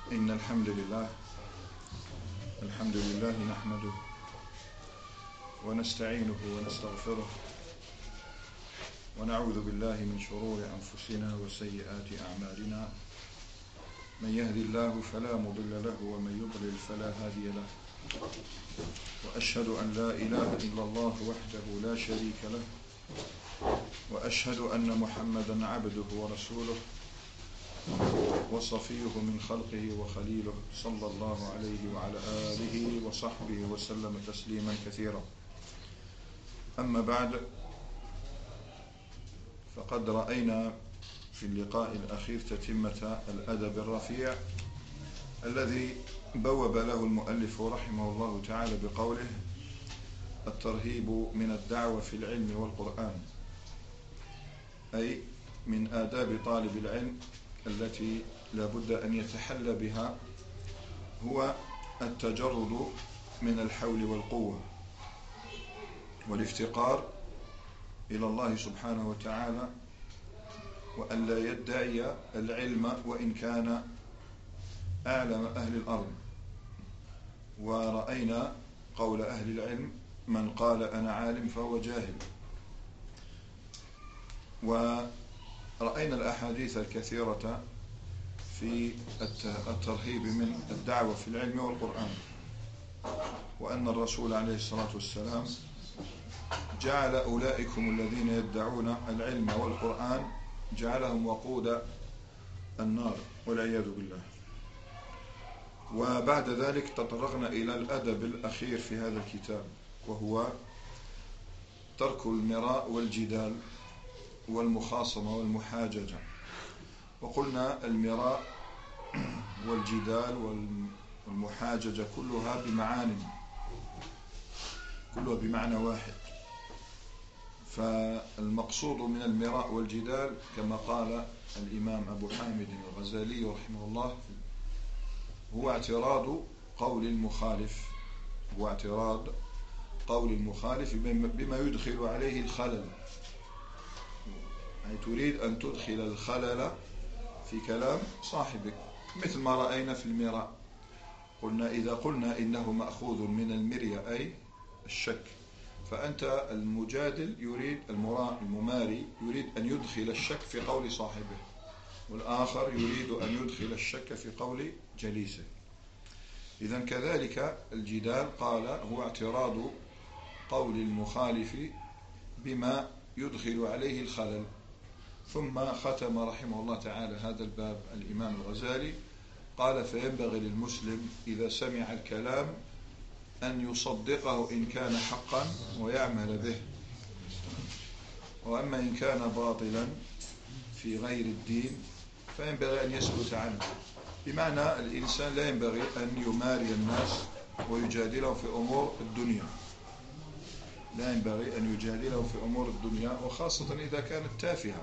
إن الحمد لله نحمده ونستعينه ونستغفره ونعوذ بالله من شرور أنفسنا وسيئات أعمالنا. من يهدي الله فلا مضل له ومن يضلل فلا هادي له، وأشهد أن لا إله إلا الله وحده لا شريك له، وأشهد أن محمدا عبده ورسوله وصفيه من خلقه وخليله، صلى الله عليه وعلى آله وصحبه وسلم تسليما كثيرا. أما بعد، فقد رأينا في اللقاء الأخير تتمة الأدب الرفيع الذي بوب له المؤلف رحمه الله تعالى بقوله: الترهيب من الدعوة في العلم والقرآن، أي من آداب طالب العلم التي لا بد أن يتحلى بها هو التجرد من الحول والقوة والافتقار إلى الله سبحانه وتعالى، وأن لا يدعي العلم وإن كان أعلم أهل الأرض. ورأينا قول أهل العلم: من قال أنا عالم فهو جاهل. ورأينا الأحاديث الكثيرة في الترهيب من الدعوة في العلم والقرآن، وأن الرسول عليه الصلاة والسلام جعل أولئكم الذين يدعون العلم والقرآن جعلهم وقود النار والعياذ بالله. وبعد ذلك تطرقنا إلى الأدب الأخير في هذا الكتاب، وهو ترك المراء والجدال والمخاصمة والمحاججة. وقلنا المراء والجدال والمحاججة كلها بمعنى واحد. فالمقصود من المراء والجدال كما قال الإمام أبو حامد الغزالي رحمه الله هو اعتراض قول المخالف بما يدخل عليه الخلل، يعني تريد أن تدخل الخلل في كلام صاحبك، مثل ما رأينا في المراء. إذا قلنا إنه مأخوذ من المرية أي الشك، فأنت المجادل يريد المماري يريد أن يدخل الشك في قول صاحبه، والآخر يريد أن يدخل الشك في قول جليسه. إذن كذلك الجدال قال هو اعتراض قول المخالف بما يدخل عليه الخلل. ثم ختم رحمه الله تعالى هذا الباب الإمام الغزالي قال: فينبغي للمسلم إذا سمع الكلام أن يصدقه إن كان حقا ويعمل به، وأما إن كان باطلا في غير الدين فينبغي أن يسكت عنه. بمعنى الإنسان لا ينبغي أن يماري الناس ويجادلهم في أمور الدنيا، وخاصة إذا كانت تافهة.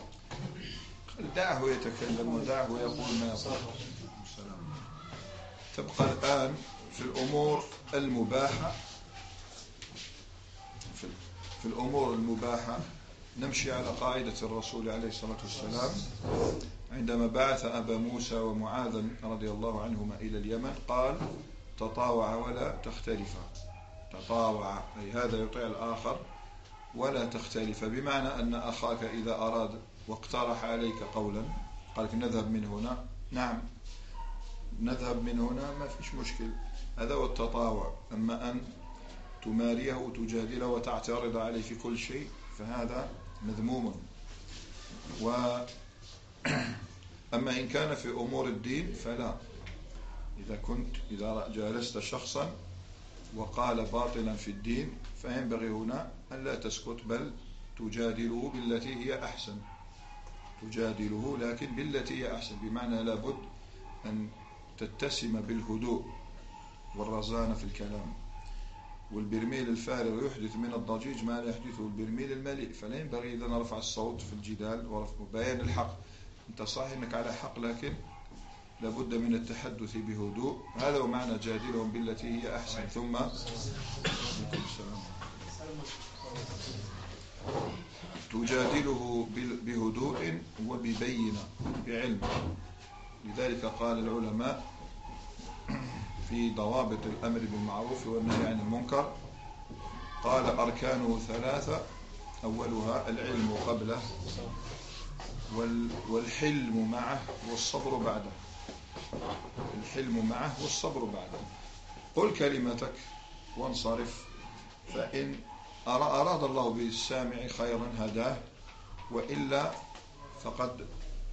دعه يتكلم ودعه يقول ما يقول. تبقى الآن في الأمور المباحة نمشي على قاعدة الرسول عليه الصلاة والسلام عندما بعث أبا موسى ومعاذ رضي الله عنهما إلى اليمن، قال: تطاوع ولا تختلفا. تطاوع أي هذا يطيع الآخر ولا تختلف، بمعنى أن أخاك إذا أراد واقترح عليك قولا قال لك نذهب من هنا، نعم نذهب من هنا، ما فيش مشكل، هذا هو التطاوع. أما أن تماريه وتجادله وتعترض عليه في كل شيء فهذا مذموم. أما إن كان في أمور الدين فلا. إذا جالست شخصا وقال باطلا في الدين فينبغي هنا أن لا تسكت، بل تجادله بالتي هي أحسن، لكن بالتي هي أحسن، بمعنى لابد أن تتسم بالهدوء والرزانة في الكلام. والبرميل الفارغ يحدث من الضجيج ما لا يحدثه البرميل المليء. فلا ينبغي إذا رفع الصوت في الجدال وبيان الحق. أنت صحيح أنك على حق، لكن لابد من التحدث بهدوء. هذا هو معنى جادلهم بالتي هي أحسن. ثم تجادله بهدوء وببينة بعلم. لذلك قال العلماء في ضوابط الأمر بالمعروف والنهي عن المنكر، قال أركانه ثلاثة: أولها العلم قبله، والحلم معه، والصبر بعده. الحلم معه والصبر بعده. قل كلمتك وانصرف، فإن أراد الله بالسامع خيرا هداه، وإلا فقد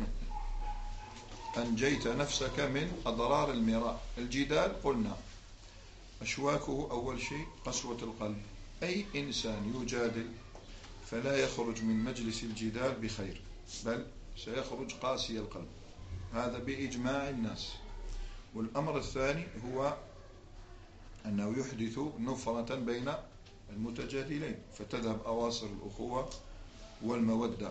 أنجيت نفسك من أضرار المراء. الجدال قلنا أشواكه أول شيء قسوة القلب. أي إنسان يجادل فلا يخرج من مجلس الجدال بخير، بل سيخرج قاسي القلب، هذا بإجماع الناس. والأمر الثاني هو أنه يحدث نفرة بين المتجادلين، فتذهب أواصر الأخوة والمودة.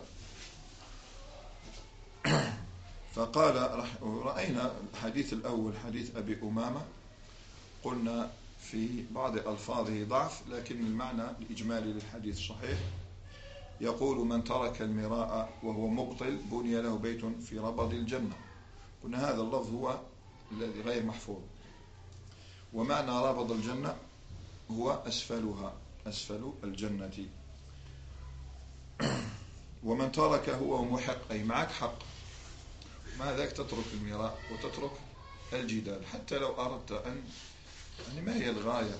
فقال رأينا الحديث الأول حديث أبي أمامة، قلنا في بعض ألفاظه ضعف، لكن المعنى الإجمالي للحديث صحيح. يقول: من ترك المراء وهو مبطل بني له بيت في ربض الجنة. قلنا هذا اللفظ هو الذي غير محفوظ، ومعنى ربض الجنة هو أسفلها، أسفل الجنة. ومن تركه وهو محق، أي معك حق، مع ذلك تترك المراء وتترك الجدال، حتى لو أردت أن يعني ما هي الغاية؟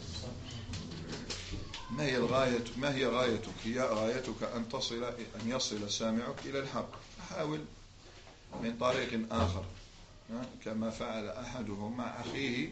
ما هي غايتك؟ هي غايتك أن يصل سامعك إلى الحق. حاول من طريق آخر، كما فعل أحدهم مع أخيه،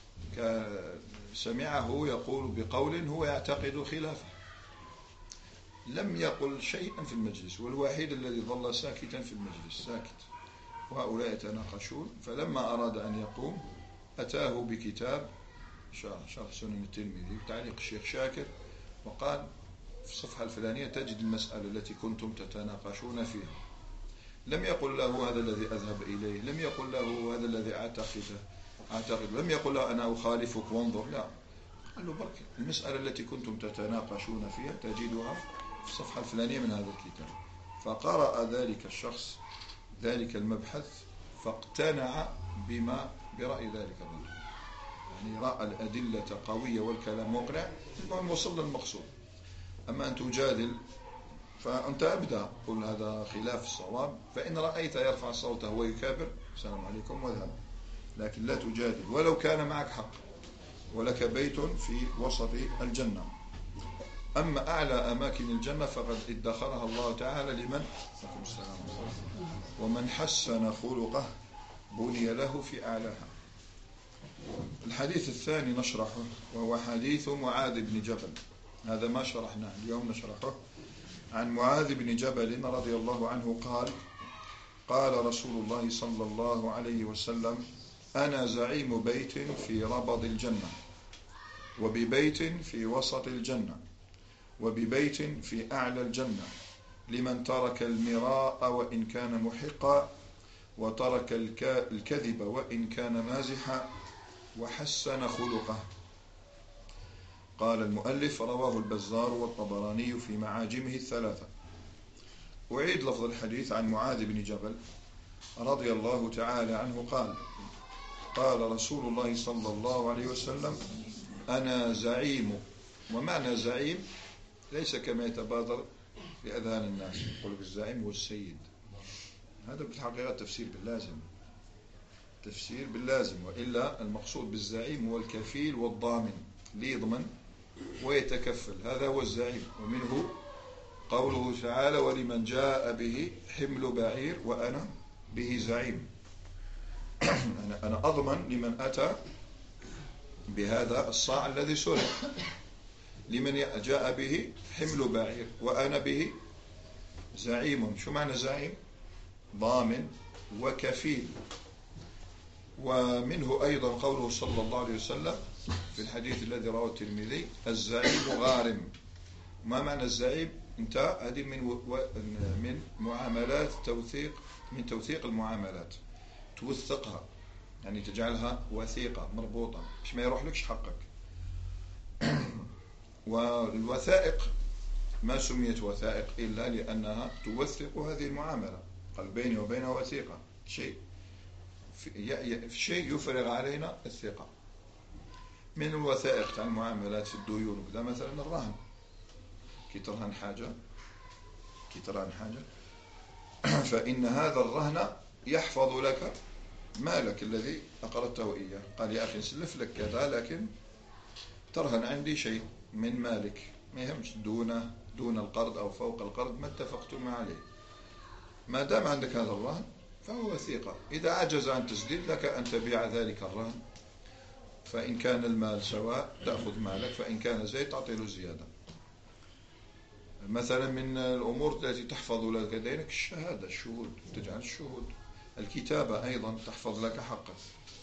سمعه يقول بقول هو يعتقد خلافه، لم يقل شيئا في المجلس، والوحيد الذي ظل ساكتا في المجلس، ساكت، وهؤلاء يتناقشون. فلما أراد أن يقوم أتاه بكتاب شرح سنن الترمذي تعليق الشيخ شاكر، وقال: في الصفحة الفلانية تجد المسألة التي كنتم تتناقشون فيها. لم يقل له هذا الذي أذهب إليه، لم يقل له هذا الذي أعتقد، لم يقل له أنا أخالفك وانظر، لا، قال له: بركة المسألة التي كنتم تتناقشون فيها تجدها في الصفحة الفلانية من هذا الكتاب. فقرأ ذلك الشخص ذلك المبحث فاقتنع برأي ذلك الرجل، يعني رأى الأدلة قوية والكلام مقنع، المهم وصل للمقصود. أما أن تجادل فأنت أبدأ قل هذا خلاف الصواب، فإن رأيت يرفع صوته ويكابر السلام عليكم واذهب، لكن لا تجادل ولو كان معك حق، ولك بيت في وسط الجنة. أما أعلى أماكن الجنة فقد ادخرها الله تعالى لمن ومن حسن خلقه بني له في أعلاها. الحديث الثاني نشرحه، وهو حديث معاذ بن جبل، هذا ما شرحناه اليوم نشرحه. عن معاذ بن جبل رضي الله عنه قال: قال رسول الله صلى الله عليه وسلم: أنا زعيم بيت في ربض الجنة، وببيت في وسط الجنة، وببيت في أعلى الجنة، لمن ترك المراء وإن كان محقا، وترك الكذب وإن كان مازحا، وحسن خلقه. قال المؤلف: رواه البزار والطبراني في معاجمه الثلاثة. أعيد لفظ الحديث عن معاذ بن جبل رضي الله تعالى عنه قال: قال رسول الله صلى الله عليه وسلم: أنا زعيم. ومعنى زعيم ليس كما يتبادر لأذهان الناس، يقول الزعيم هو السيد، هذا بالحقيقة تفسير باللازم، وإلا المقصود بالزعيم هو الكفيل والضامن، ليضمن ويتكفل، هذا هو الزعيم. ومنه قوله تعالى: ولمن جاء به حمل بعير وأنا به زعيم. أنا أضمن لمن أتى بهذا الصاع الذي سرق، لمن جاء به حمل بعير وأنا به زعيم. شو معنى زعيم؟ ضامن وكفيل. ومنه أيضا قوله صلى الله عليه وسلم في الحديث الذي رواه الترمذي: الزعيم غارم. ما معنى الزعيم؟ انت هذه من معاملات توثيق، من توثيق المعاملات، توثقها يعني تجعلها وثيقة مربوطة مش ما يروح لكش حقك. والوثائق ما سميت وثائق إلا لأنها توثق هذه المعاملة، قال بيني وبينها وثيقة شيء. في شيء يفرغ علينا الثقة. من الوثائق تاع المعاملات في الديون وكذا مثلا الرهن، كي ترهن حاجة فإن هذا الرهن يحفظ لك مالك الذي أقرضته إياه. قال يا أخي نسلف لك كذا لكن ترهن عندي شيء من مالك، ما يهمش دون القرض أو فوق القرض ما اتفقتم عليه. ما دام عندك هذا الرهن فهو وثيقة. إذا عجز عن تسديد لك أن تبيع ذلك الرهن، فإن كان المال سواء تأخذ مالك، فإن كان زيد تعطي له زيادة. مثلا من الأمور التي تحفظ لك دينك الشهادة، الشهود، تجعل الشهود. الكتابة أيضا تحفظ لك حقك.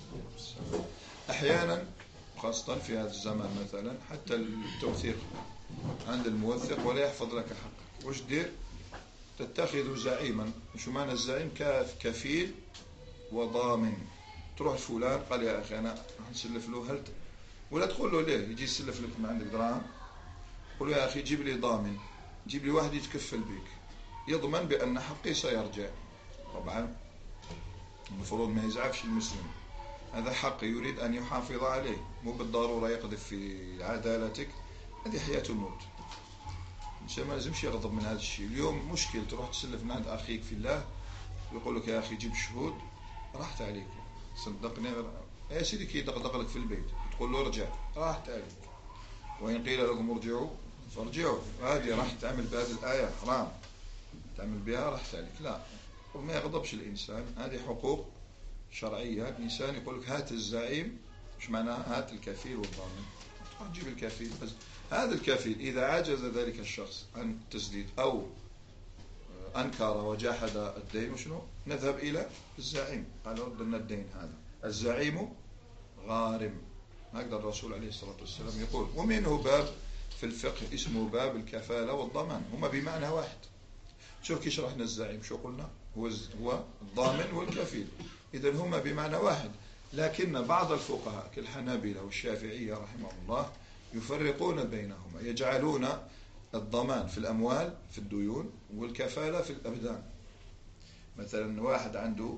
أحيانا خاصة في هذا الزمان مثلا حتى التوثيق عند الموثق ولا يحفظ لك حقك. وش دير؟ تتخذ زعيما. شو معنى الزعيم؟ كفيل وضامن. تروح فلان قال يا أخي أنا نسلف له، ولا تقول له ليه يجي يسلف لك ما عندك دراهم، قل له يا أخي جيب لي ضامن، جيب لي واحد يتكفل بك يضمن بأن حقي سيرجع. طبعا المفروض ما يزعفش المسلم، هذا حق يريد أن يحافظ عليه، مو بالضرورة يقذف في عدالتك، هذه حياة الموت. الإنسان ما لازمش يغضب من هذا الشيء. اليوم مشكل تروح تسلف من عند أخيك في الله ويقول لك يا أخي جيب شهود، راحت عليك صدقني. يا سيدي كي يدقدق لك في البيت تقول له ارجع، راحت عليك. وإن قيل لكم ارجعوا فارجعوا، هذه راح تعمل بهذه الآية حرام تعمل بها، راحت عليك. لا، وما يغضبش الإنسان، هذه حقوق شرعية. الإنسان يقول لك هات الزعيم، مش معناها هات الكفيل والضامن، تروح تجيب الكفيل بس. هذا الكفيل إذا عجز ذلك الشخص عن التسديد أو أنكر وجاحد الدين، وشنو؟ نذهب إلى الزعيم، قال رد لنا الدين. هذا الزعيم غارم، هكذا الرسول عليه الصلاة والسلام يقول. ومنه باب في الفقه اسمه باب الكفالة والضمان، هما بمعنى واحد. شوف كي شرحنا الزعيم شو قلنا؟ هو الضامن والكفيل، إذن هما بمعنى واحد. لكن بعض الفقهاء كالحنابلة والشافعية رحمهم الله يفرقون بينهما، يجعلون الضمان في الأموال في الديون والكفالة في الأبدان. مثلا واحد عنده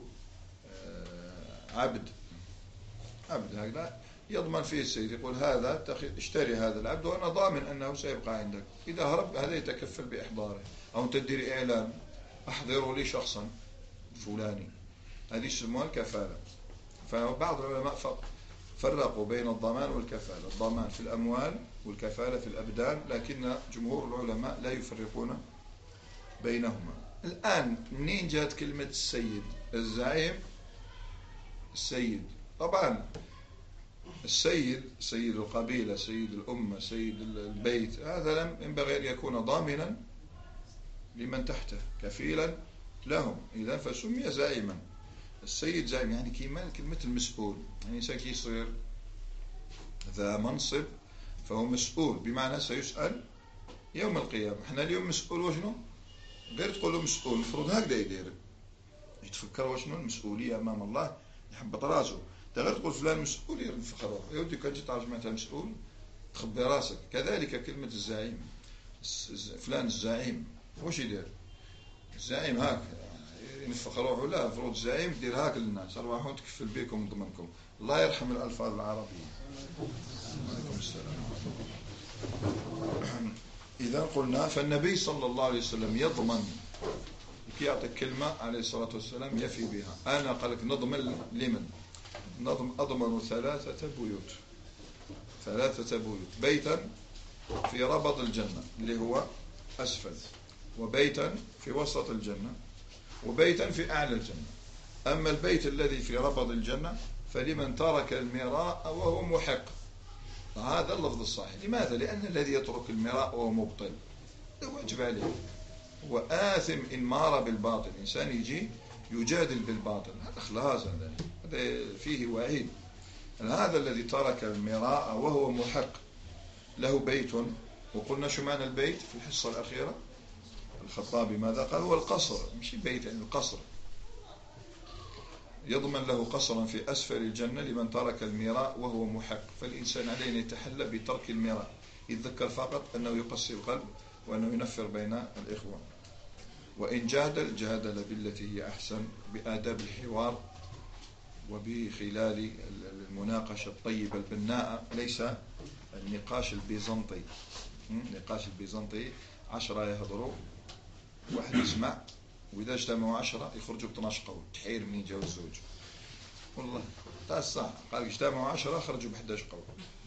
عبد هكذا يضمن فيه السيد، يقول هذا اشتري هذا العبد وأنا ضامن أنه سيبقى عندك، إذا هرب هذا يتكفل بإحضاره، أو تدير إعلان أحضروا لي شخصا فلاني، هذه يسموها الكفالة. فبعض العلماء فرقوا بين الضمان والكفالة، الضمان في الأموال والكفالة في الأبدان، لكن جمهور العلماء لا يفرقون بينهما. الآن منين جاءت كلمة السيد؟ الزعيم السيد، طبعا السيد سيد القبيلة، سيد الأمة، سيد البيت، هذا لم ينبغي أن يكون ضامنا لمن تحته كفيلا لهم، إذا فسمي زعيما. السيد زعيم يعني كلمة المسؤول، يعني إنسان كي يصير ذا منصب فهو مسؤول، بمعنى سيسأل يوم القيامة. احنا اليوم مسؤول وشنو؟ غير تقول مسؤول، المفروض هكذا يدير، يتفكر وشنو المسؤولية أمام الله، يحبط راسه. غير تقول فلان مسؤول ينفخر روحه، يودي كان جيت تعرف معناتها مسؤول تخبي راسك. كذلك كلمة الزعيم، فلان الزعيم واش يدير؟ الزعيم هاك ينفخ روحه؟ لا، المفروض الزعيم دير هاك للناس، ارواحهم تكفل بكم وضمنكم. الله يرحم الألفاظ العربية. عليكم السلام. إذا قلنا فالنبي صلى الله عليه وسلم يضمن، كي يعطيك كلمة عليه الصلاة والسلام يفي بها. أنا قال لك نضمن لمن؟ أضمن ثلاثة بيوت، بيتا في ربض الجنة اللي هو أسفل، وبيتا في وسط الجنة، وبيتا في أعلى الجنة. أما البيت الذي في ربض الجنة فلمن ترك المراء وهو محق، هذا اللفظ الصحيح. لماذا؟ لأن الذي يترك المراء وهو مبطل واجب عليه، وآثم إن مار بالباطل. إنسان يجي يجادل بالباطل، هذا خلاص، هذا فيه وعيد. هذا الذي ترك المراء وهو محق له بيت. وقلنا شو معنى البيت في الحصة الأخيرة؟ الخطابي ماذا قال؟ هو القصر، مش بيت، يعني القصر. يضمن له قصرا في أسفل الجنة لمن ترك المراء وهو محق. فالإنسان عليه أن يتحلى بترك المراء، يتذكر فقط أنه يقسي القلب وأنه ينفر بين الإخوة. وإن جادل بالتي هي أحسن، بآداب الحوار، وبخلال المناقشة الطيبة البناءة، ليس النقاش البيزنطي. النقاش البيزنطي 10 يهضروا واحد يسمع، وإذا اجتمعوا 10 يخرجوا ب12 قول، تحير منين جاو الزوج. والله تاع الصح قال اجتمعوا 10 خرجوا ب11 قول.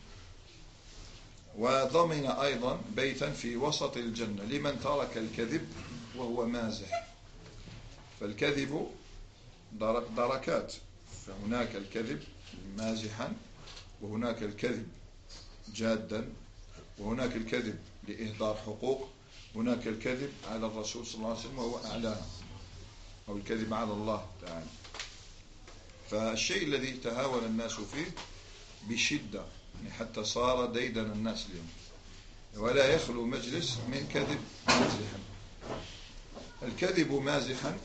وضمن أيضا بيتا في وسط الجنة لمن ترك الكذب وهو مازح. فالكذب دركات، فهناك الكذب مازحا، وهناك الكذب جادا، وهناك الكذب لإهدار حقوق، هناك الكذب على الرسول صلى الله عليه وسلم وهو أعلاه، أو الكذب على الله تعالى. فالشيء الذي تهاون الناس فيه بشدة، حتى صار ديدن الناس اليوم، ولا يخلو مجلس من كذب مازحا. الكذب مازحا.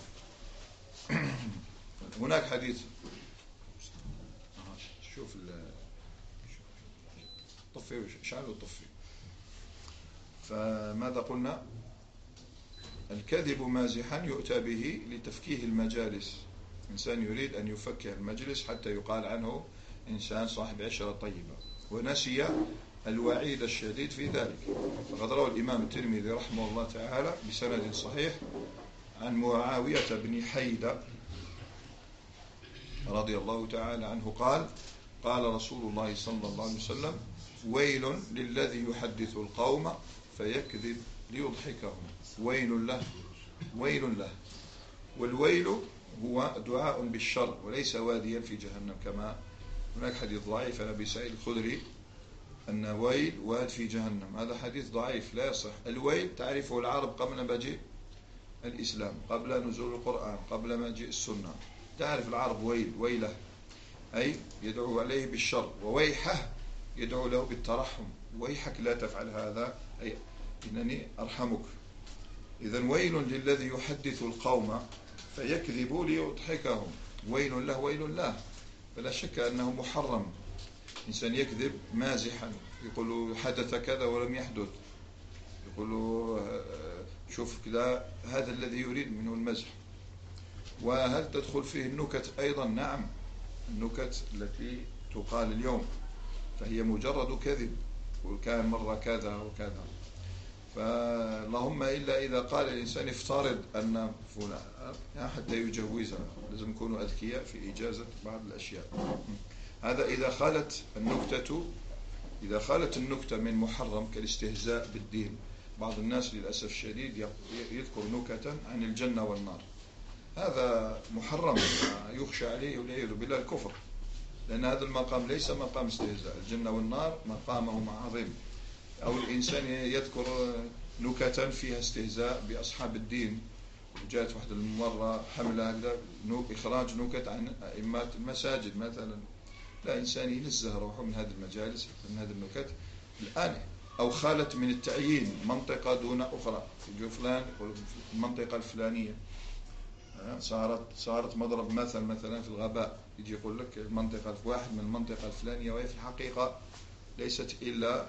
هناك حديث، شوف طفي شعل وطفي. فماذا قلنا؟ الكذب مازحا يؤتى به لتفكيه المجالس. إنسان يريد أن يفكه المجلس حتى يقال عنه إنسان صاحب عشرة طيبة، ونسي الوعيد الشديد في ذلك. فقد روى الإمام الترمذي رحمه الله تعالى بسند صحيح عن معاوية بن حيدة رضي الله تعالى عنه قال: قال رسول الله صلى الله عليه وسلم: ويل للذي يحدث القوم فيكذب ليضحكهم. ويل له، ويل له. والويل هو دعاء بالشر وليس واديا في جهنم، كما هناك حديث ضعيف عن أبي سعيد الخدري أن ويل واد في جهنم. هذا حديث ضعيف لا يصح. الويل تعرفه العرب قبل مجيء الإسلام، قبل نزول القرآن، قبل مجيء السنة. تعرف العرب ويل، ويله، أي يدعو عليه بالشر، وويحه يدعو له بالترحم. ويحك لا تفعل هذا، أي إنني أرحمك. إذن ويل للذي يحدث القوم فيكذب ليضحكهم. ويل له، ويل له. فلا شك أنه محرم. إنسان يكذب مازحا، يقول حدث كذا ولم يحدث، يقول شوف كذا، هذا الذي يريد منه المزح. وهل تدخل فيه النكت أيضا؟ نعم، النكت التي تقال اليوم فهي مجرد كذب، وكان مرة كذا وكذا. فاللهم إلا إذا قال الإنسان افترض أن فلان، حتى يجوزها لازم يكونوا أذكياء في إجازة بعض الأشياء. هذا إذا خالت النكتة من محرم كالاستهزاء بالدين. بعض الناس للأسف الشديد يذكر نكتا عن الجنة والنار، هذا محرم يخشى عليه والعياذ بالله الكفر، لأن هذا المقام ليس مقام استهزاء. الجنة والنار مقامهما عظيم. أو الإنسان يذكر نكتا فيها استهزاء بأصحاب الدين. جاءت واحدة المرة حملة هكذا إخراج نكت عن أئمة المساجد مثلا. لا، إنسان ينزه روحه من هذه المجالس، من هذه النكت الآن. أو خالت من التعيين منطقة دون أخرى، يجي فلان يقول المنطقة الفلانية صارت مضرب مثلا في الغباء، يجي يقول لك المنطقة واحد من المنطقة الفلانية، وهي في الحقيقة ليست إلا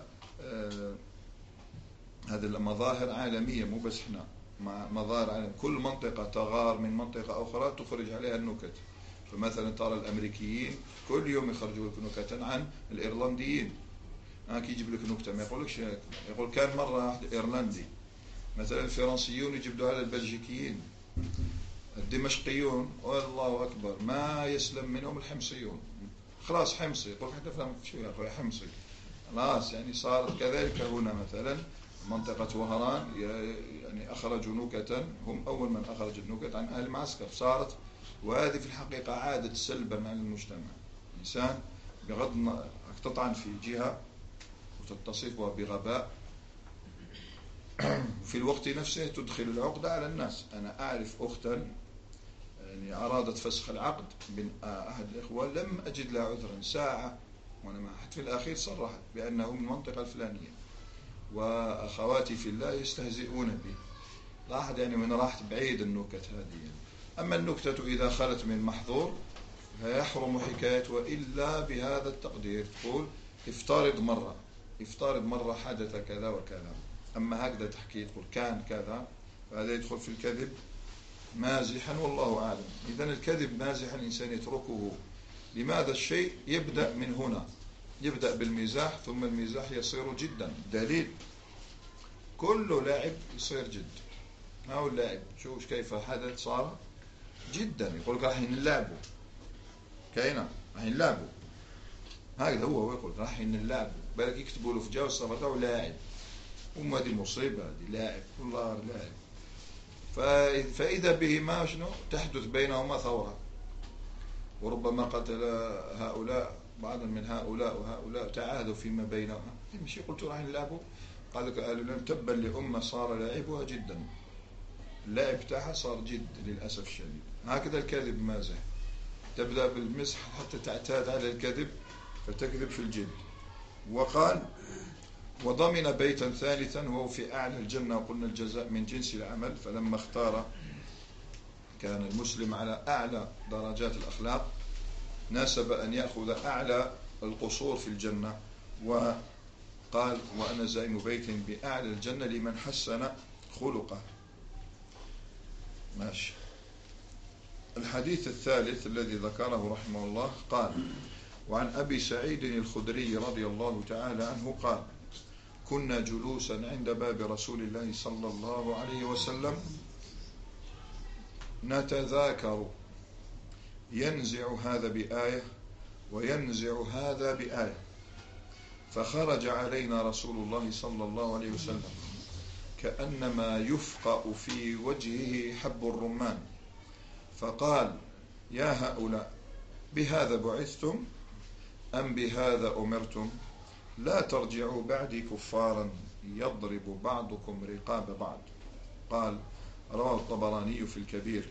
هذه المظاهر عالمية، مو بس احنا، مظاهر عالمية. كل منطقة تغار من منطقة أخرى تخرج عليها النكت. فمثلا ترى الأمريكيين كل يوم يخرجوا لك نكتا عن الإيرلنديين. يجيب لك نكتة ما يقولكش، يقول كان مرة واحد إيرلندي. مثلا الفرنسيون يجبدوا على البلجيكيين. الدمشقيون والله أكبر ما يسلم منهم الحمصيون. خلاص حمصي، يقول حتى فهم شو يا أخوي حمصي، خلاص. يعني صارت كذلك هنا مثلا منطقة وهران، يعني أخرجوا نكتا، هم أول من أخرج النكت عن أهل المعسكر. صارت، وهذه في الحقيقة عادت سلبا على المجتمع. إنسان بغض تطعن في جهة وتتصفها بغباء، في الوقت نفسه تدخل العقدة على الناس. أنا أعرف أختا يعني أرادت فسخ العقد من أحد الإخوة، لم أجد لها عذرا ساعة وأنا معها، حتى في الأخير صرحت بأنه من المنطقة الفلانية، وأخواتي في الله يستهزئون به. لاحظ يعني من راحت بعيد النكت هذه. أما النكتة إذا خلت من محظور فيحرم حكاية، وإلا بهذا التقدير تقول افترض مرة حدث كذا وكذا. أما هكذا تحكي تقول كان كذا، فهذا يدخل في الكذب مازحا، والله أعلم. إذن الكذب مازحا الإنسان يتركه لماذا الشيء يبدأ من هنا، يبدأ بالمزاح ثم المزاح يصير جدا. دليل كل لاعب يصير جد. ما هو اللاعب شوف كيف حدث صار جدا، يقول لك راح نلعبوا كاينة راح نلعبوا، هكذا هو يقول راح نلعبوا، بالك يكتبوا له في جواز السفر تاعو لاعب، وما هذه مصيبة هذه لاعب والله لاعب. فإذا به ما شنو تحدث بينهما ثورة، وربما قتل هؤلاء بعضا من هؤلاء وهؤلاء، تعاهدوا فيما بينهم. مش قلت راح نلعبوا، قال لك قالوا تبا لأمة صار لاعبها جدا، اللاعب تاعها صار جد للأسف الشديد. هكذا الكذب مازح، تبدأ بالمزح حتى تعتاد على الكذب فتكذب في الجد. وقال وضمن بيتا ثالثا وهو في أعلى الجنة، وقلنا الجزاء من جنس العمل، فلما اختار كان المسلم على أعلى درجات الأخلاق ناسب أن يأخذ أعلى القصور في الجنة، وقال وأنا زعيم بيت بأعلى الجنة لمن حسن خلقه. ماشي. الحديث الثالث الذي ذكره رحمه الله قال وعن أبي سعيد الخدري رضي الله تعالى عنه قال كنا جلوسا عند باب رسول الله صلى الله عليه وسلم نتذاكر، ينزع هذا بآية وينزع هذا بآية، فخرج علينا رسول الله صلى الله عليه وسلم كأنما يفقأ في وجهه حب الرمان، فقال يا هؤلاء بهذا بعثتم أم بهذا أمرتم؟ لا ترجعوا بعدي كفارا يضرب بعضكم رقاب بعض. قال رواه الطبراني في الكبير.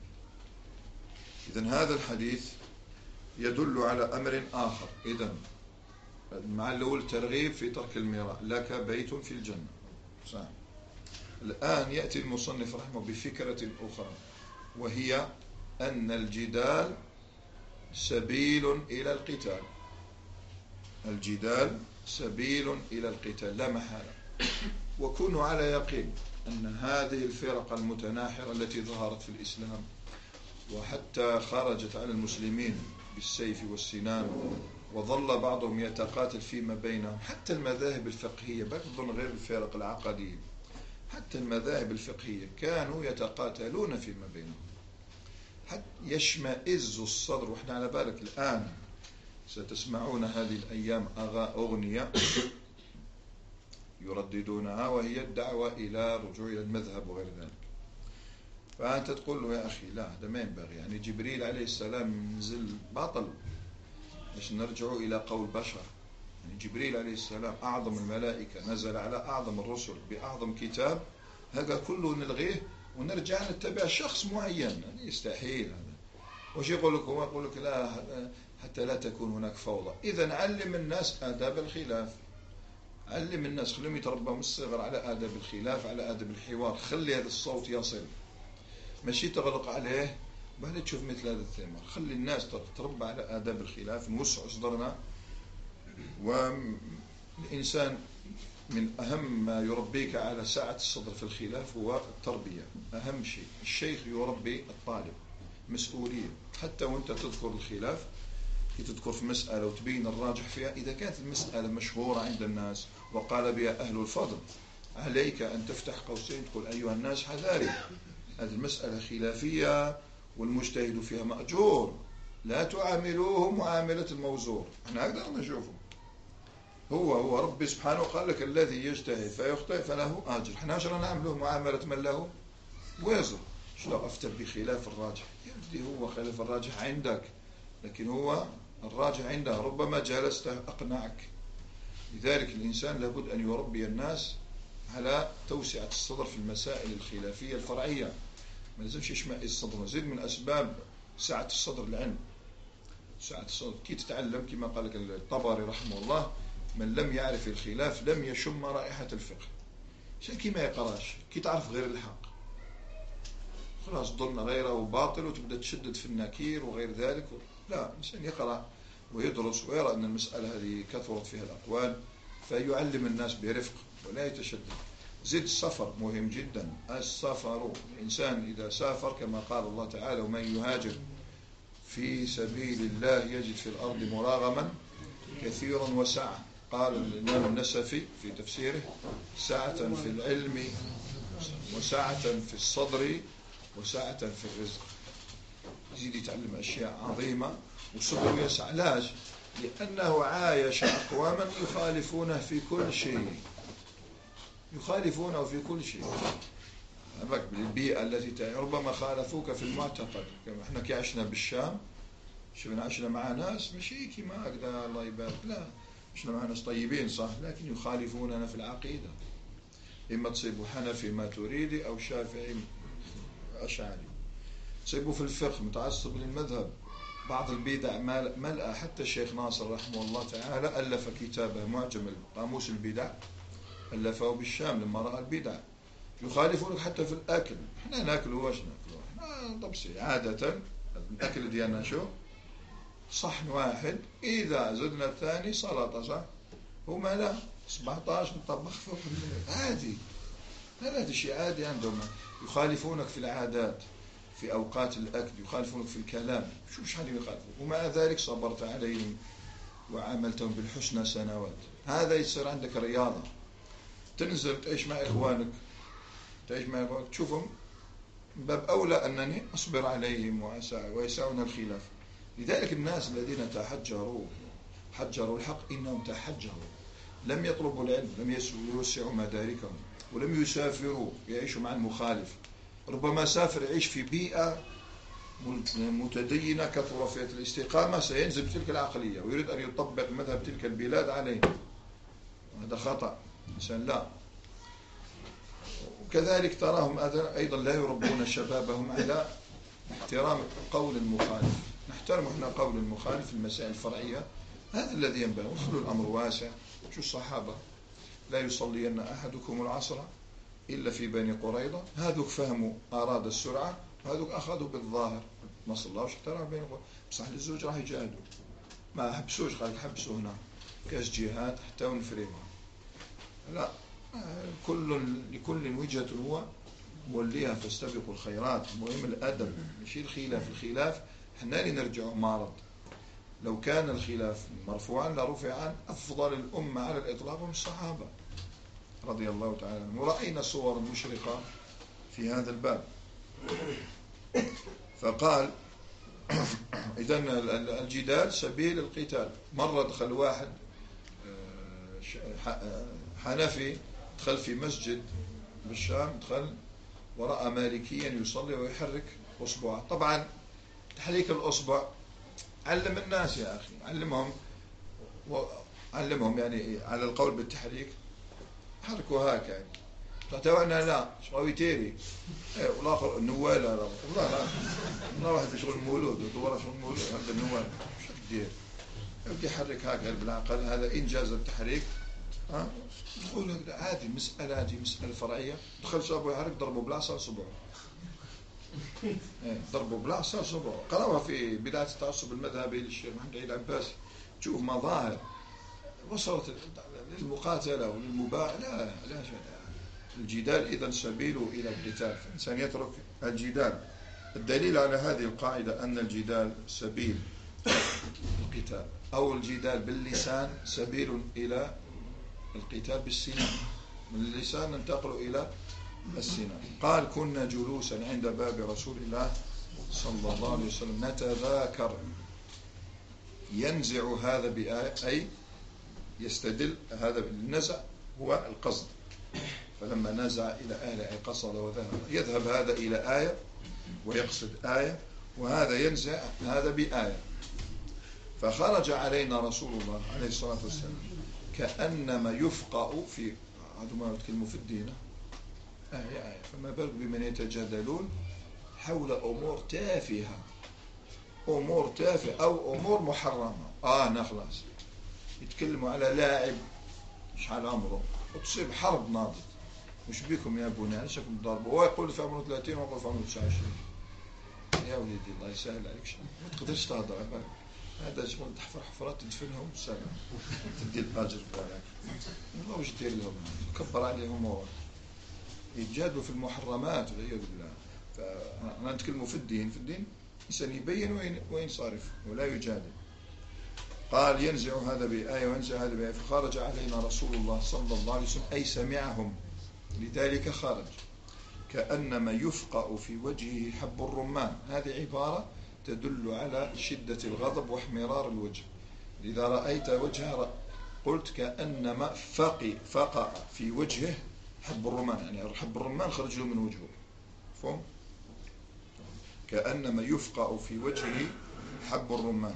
إذن هذا الحديث يدل على أمر آخر. إذن مع الأول ترغيب في ترك المراء، لك بيت في الجنة صح. الآن يأتي المصنف رحمه بفكرة أخرى، وهي أن الجدال سبيل إلى القتال. الجدال سبيل إلى القتال لا محالة. وكونوا على يقين أن هذه الفرق المتناحرة التي ظهرت في الإسلام وحتى خرجت على المسلمين بالسيف والسنان، وظل بعضهم يتقاتل فيما بينهم، حتى المذاهب الفقهية بغض غير الفرق العقدية، حتى المذاهب الفقهية كانوا يتقاتلون فيما بينهم حتى يشمئز الصدر. وإحنا على بالك الآن ستسمعون هذه الأيام أغنية يرددونها وهي الدعوة إلى رجوع إلى المذهب وغير ذلك. فأنت تقول له يا أخي لا هذا ما ينبغي، يعني جبريل عليه السلام نزل باطل باش نرجعوا إلى قول بشر. يعني جبريل عليه السلام أعظم الملائكة نزل على أعظم الرسل بأعظم كتاب، هذا كله نلغيه ونرجع نتبع شخص معين، يعني يستحيل هذا. وش يقول لك؟ هو يقول لك لا حتى لا تكون هناك فوضى. إذن علم الناس آداب الخلاف، علم الناس خلهم يتربوا من الصغر على آداب الخلاف، على آداب الحوار، خلي هذا الصوت يصل، ماشي تغلق عليه بعد تشوف مثل هذا الثمر. خلي الناس تربى على آداب الخلاف، نوسع صدرنا. والإنسان من أهم ما يربيك على سعة الصدر في الخلاف هو التربية. أهم شيء الشيخ يربي الطالب، مسؤولية. حتى وانت تذكر الخلاف تذكر في مسألة وتبين الراجح فيها، إذا كانت المسألة مشهورة عند الناس وقال بها أهل الفضل، عليك أن تفتح قوسين تقول أيها الناس حذاري، هذه المسألة خلافية والمجتهد فيها مأجور، لا تعاملوه معاملة الموزور. احنا هكذا نشوفه، هو ربي سبحانه قال لك الذي يجتهد فيخطئ فله أجر، احنا عشان نعامله معاملة من له وزر. شلون أفتر بخلاف الراجح؟ يبدي هو خلاف الراجح عندك، لكن هو الراجح عنده، ربما جلسته أقنعك. لذلك الإنسان لابد أن يربي الناس على توسعة الصدر في المسائل الخلافية الفرعية، ما لازمش يشمئز الصدر. زيد من أسباب سعة الصدر العلم، سعة الصدر كي تتعلم كما قال لك الطبري رحمه الله، من لم يعرف الخلاف لم يشم رائحة الفقه. عشان كي ما يقراش، كي تعرف غير الحق خلاص ظن غيره باطل وتبدأ تشدد في النكير وغير ذلك. لا، الإنسان يقرأ ويدرس ويرى أن المسألة هذه كثرت فيها الأقوال فيعلم الناس برفق ولا يتشدد. زد السفر مهم جدا. السفر، الإنسان إذا سافر كما قال الله تعالى ومن يهاجر في سبيل الله يجد في الأرض مراغما كثيرا وسعة. قال الإمام النسفي في تفسيره: سعة في العلم وسعة في الصدر وسعة في الرزق. يزيد يتعلم أشياء عظيمة وصدره يسع. لاش؟ لأنه عايش أقواما يخالفونه في كل شيء، يخالفونه في كل شيء. بالبيئة التي ربما خالفوك في المعتقد. كما احنا كي عشنا بالشام، شفنا عشنا مع ناس ماشي كيما هكذا الله يبارك، لا، عشنا مع ناس طيبين صح، لكن يخالفوننا في العقيدة. إما تصيبوا حنفي ما تريدي أو شافعي أشعري، تصيبوا في الفقه متعصب للمذهب. بعض البدع ملأ. حتى الشيخ ناصر رحمه الله تعالى ألف كتابه معجم قاموس البدع، ألفه بالشام لما رأى البدع. يخالفونك حتى في الأكل. احنا ناكل واش ناكل؟ احنا طبسي عادة الأكل ديالنا شو؟ صحن واحد، إذا زدنا الثاني سلطة صح؟ هما لا 17 نطبخ فوق عادي. هذا شيء عادي عندهم. يخالفونك في العادات، في أوقات الأكل، يخالفونك في الكلام. شو شحال يخالفون، ومع ذلك صبرت عليهم وعاملتهم بالحسنى سنوات. هذا يصير عندك رياضة. تنزل تعيش مع إخوانك، تشوفهم باب أولى أنني أصبر عليهم ويسعون الخلاف. لذلك الناس الذين حجروا الحق إنهم تحجروا، لم يطلبوا العلم، لم يوسعوا مداركهم، ولم يسافروا يعيشوا مع المخالف. ربما سافر يعيش في بيئة متدينة كثر فيها الاستقامة، سينزل بتلك العقلية ويريد أن يطبق مذهب تلك البلاد علينا. هذا خطأ. إنسان لا. وكذلك تراهم أيضا لا يربون شبابهم على احترام قول المخالف. نحترم احنا قول المخالف في المسائل الفرعية، هذا الذي ينبغي. وصلوا الأمر واسع. شو الصحابة: لا يصلين أحدكم العصر إلا في بني قريظة. هذوك فهموا أراد السرعة، وهذوك أخذوا بالظاهر. نص الله وش احترام بين بصح الزوج راح يجاهدوا، ما حبسوش، قال حبسوا هنا كاش جهاد حتى ونفرمها. لا، لكل وجهة هو موليها، فاستبقوا الخيرات. المهم الأدب، ماشي الخلاف. الخلاف احنا اللي نرجعوا معرض. لو كان الخلاف مرفوعا لرفع عن أفضل الأمة على الإطلاق من الصحابة رضي الله تعالى عنهم. ورأينا صور مشرقة في هذا الباب. فقال إذن الجدال سبيل القتال. مرة دخل واحد حنفي، دخل في مسجد بالشام، دخل ورأى مالكيا يصلي ويحرك أصبعه. طبعا تحريك الأصبع علم الناس يا أخي، علمهم يعني على القول بالتحريك، حركوا هاك يعني. فتوانا لا شغوي تيري والآخر النوالة والله واحد في شغل مولود ودورة شغل مولود هذا النوال شو تدير يبدي يحرك هكذا بالعقل. هذا إنجاز التحريك. تقول عادي، مسألة هذه مسألة فرعية. دخل صابه يحرك، ضربه بلاصة صبعه، ضربه بلاصة صبعه. قرأوها في بداية التعصب المذهبي للشيخ محمد عيد العباسي. تشوف مظاهر وصلت للمقاتلة وللمباع. لا الجدال إذن سبيله إلى القتال، فالإنسان يترك الجدال. الدليل على هذه القاعدة أن الجدال سبيل القتال، أو الجدال باللسان سبيل إلى القتال بالسنان. من اللسان ننتقل إلى السنان. قال: كنا جلوسا عند باب رسول الله صلى الله عليه وسلم نتذاكر. ينزع هذا بآية، أي يستدل. هذا بالنزع هو القصد. فلما نزع إلى آية أي قصد وذهب، يذهب هذا إلى آية ويقصد آية، وهذا ينزع هذا بآية. فخرج علينا رسول الله عليه الصلاة والسلام كأنما يفقأ في هذا ما يتكلموا في الدين آية. فما بالك بمن يتجادلون حول أمور تافهة، أمور تافهة أو أمور محرمة. نخلص يتكلموا على لاعب شحال عمره وتصيب حرب ناضت. وش بكم يا بني علاشكم تضربوا؟ هو يقول في عمره 30 ويقول في عمره 29. يا وليدي الله يسهل عليك، ما تقدرش تهضر على هذا شغل تحفر حفرات تدفنهم سلام تدي الأجر بتاعك. والله وش دير لهم؟ كبر عليهم يتجادلوا في المحرمات والعياذ بالله. فأنا نتكلموا في الدين إنسان يبين وينصرف ولا يجادل. قال ينزع هذا بآية وينزع هذا بآية، فخرج علينا رسول الله صلى الله عليه وسلم أي سمعهم، لذلك خرج كأنما يفقأ في وجهه حب الرمان. هذه عبارة تدل على شدة الغضب واحمرار الوجه. إذا رأيت وجهه قلت كأنما فقأ في وجهه حب الرمان، يعني حب الرمان خرج له من وجهه، فهم؟ كأنما يفقأ في وجهه حب الرمان.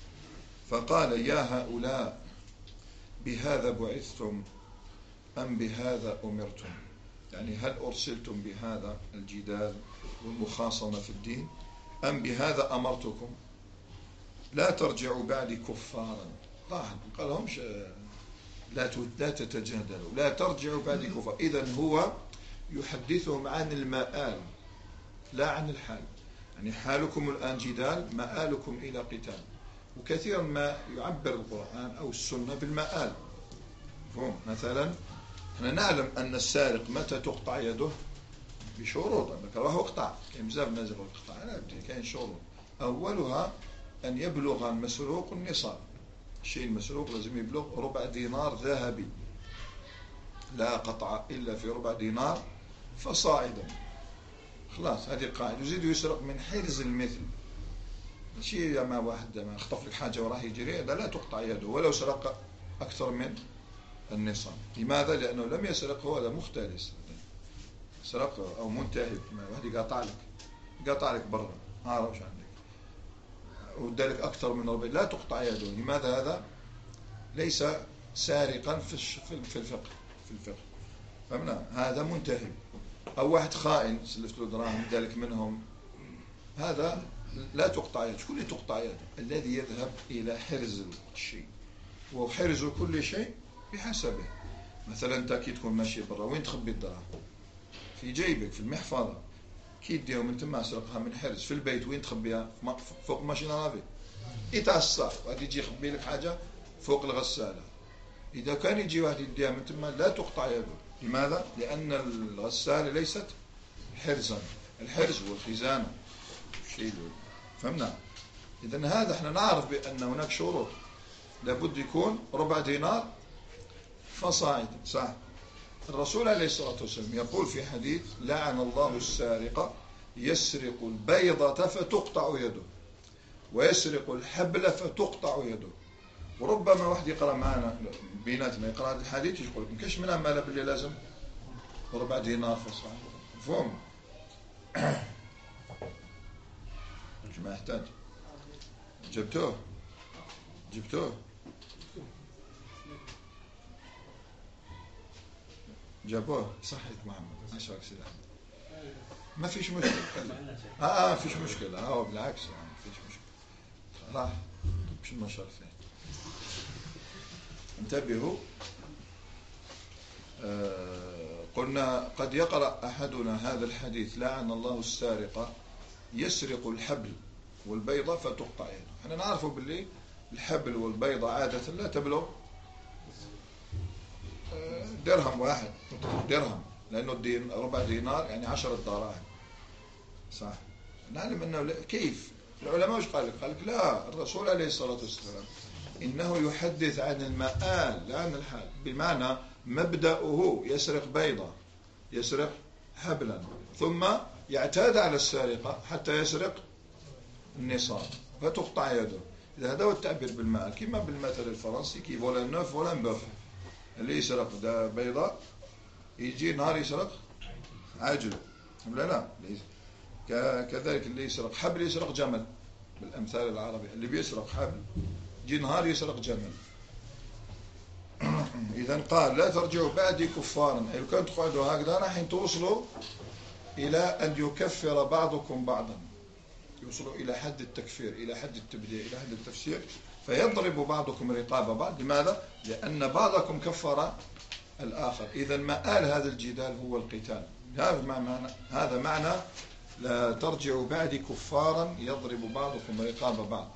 فقال يا هؤلاء بهذا بعثتم أم بهذا أمرتم؟ يعني هل أرسلتم بهذا الجدال والمخاصمة في الدين أم بهذا أمرتكم؟ لا ترجعوا بعدي كفارا. قال لهمش لا تتجادلوا، لا ترجعوا بعدي كفارا. إذن هو يحدثهم عن المآل لا عن الحال. يعني حالكم الآن جدال، مآلكم إلى قتال. وكثيرا ما يعبر القرآن أو السنة بالمآل. مثلا احنا نعلم أن السارق متى تقطع يده؟ بشروط. راه قطع، كاين بزاف الناس يقول قطع، لا كاين شروط. أولها أن يبلغ المسروق النصاب. الشيء المسروق لازم يبلغ 4 دينار ذهبي، لا قطع إلا في 4 دينار فصاعدا. خلاص هذه قاعدة. يزيد يسرق من حرز المثل، ماشي ما واحد ما خطف لك حاجة وراه يجري، لا تقطع يده ولو سرق أكثر من النصاب. لماذا؟ لأنه لم يسرق، هو هذا مختلس، سرق أو منتهب، واحد قاطع لك برا، عارف وش عندك، ودالك أكثر من 40، لا تقطع يده. لماذا؟ هذا ليس سارقا في الفقه. فهمنا؟ هذا منتهب. أو واحد خائن سلفت له دراهم ذلك منهم، هذا لا تقطع يده. شكون اللي تقطع يده؟ الذي يذهب إلى حرز الشيء، وحرز كل شيء بحسبه. مثلا أنت كي تكون ماشي برا، وين تخبي الدراهم؟ في جيبك، في المحفظة. كي تديهم من تما سرقها من حرز في البيت، وين تخبيها؟ فوق ماشينة رافي يتعصى، غادي يجي يخبي لك حاجة فوق الغسالة. إذا كان يجي واحد يديها من تما لا تقطع يده. لماذا؟ لأن الغسالة ليست حرزا. الحرز هو الخزانة، الشيء. فهمنا؟ إذن هذا احنا نعرف بأن هناك شروط، لابد يكون 4 دينار فصاعد. صح. الرسول عليه الصلاة والسلام يقول في حديث لعن الله السارق يسرق البيضة فتقطع يده، ويسرق الحبل فتقطع يده. وربما واحد يقرأ معنا بيناتنا يقرأ هذا الحديث يقول لكم كاش منها مالا باللي لازم 4 دينار فصاعد. مفهوم؟ ما يحتاج. جبتوه جابوه صحيح محمد. ما شاء الله، ما فيش مشكلة. فيش مشكلة. بالعكس يعني فيش مشكلة. راح مش المشار فيه. انتبهوا. قلنا قد يقرأ أحدنا هذا الحديث لعن الله السارق يسرق الحبل والبيضة فتقطع يده. احنا نعرفوا باللي الحبل والبيضة عادة لا تبلغ درهم واحد، لأنه 4 دينار يعني 10 دراهم. صح. نعلم أنه كيف العلماء وش قال لك لا، الرسول عليه الصلاة والسلام إنه يحدث عن المآل لا عن الحال. بمعنى مبدأه يسرق بيضة، يسرق حبلا، ثم يعتاد على السرقة حتى يسرق النصاب فتقطع يده. إذا هذا هو التعبير بالمآل، كما بالمثل الفرنسي كي فولا نوف ولا نبوف. اللي يسرق ده بيضة يجي نهار يسرق عجل، لا كذلك اللي يسرق حبل يسرق جمل. بالأمثال العربية اللي بيسرق حبل يجي نهار يسرق جمل. إذن قال لا ترجعوا بعدي كفارا. لو كنت تقعدوا هكذا راح توصلوا إلى أن يكفر بعضكم بعضا، يوصلوا إلى حد التكفير، إلى حد التبديع، إلى حد التفسير، فيضرب بعضكم رقاب بعض. لماذا؟ لأن بعضكم كفر الآخر. إذن مآل هذا الجدال هو القتال. هذا معنى لا ترجعوا بعدي كفارا يضرب بعضكم رقاب بعض.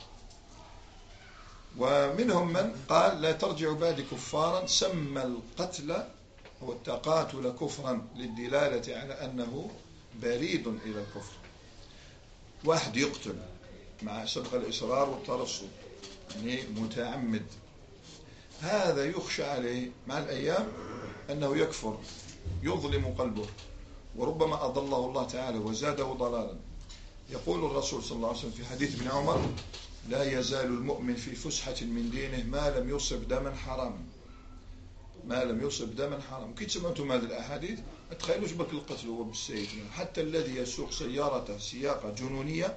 ومنهم من قال لا ترجعوا بعدي كفارا، سمى القتل والتقاتل كفرا للدلالة على أنه بريد إلى الكفر. واحد يقتل مع سبق الإصرار والترصد، يعني متعمد، هذا يخشى عليه مع الأيام أنه يكفر، يظلم قلبه، وربما أضله الله تعالى وزاده ضلالا. يقول الرسول صلى الله عليه وسلم في حديث ابن عمر: لا يزال المؤمن في فسحة من دينه ما لم يصب دما حراما. ما لم يصب دما حراما. كي سمعتم هذه الأحاديث ما تخيلوش بك القتل هو بالسيف، حتى الذي يسوق سيارته سياقة جنونية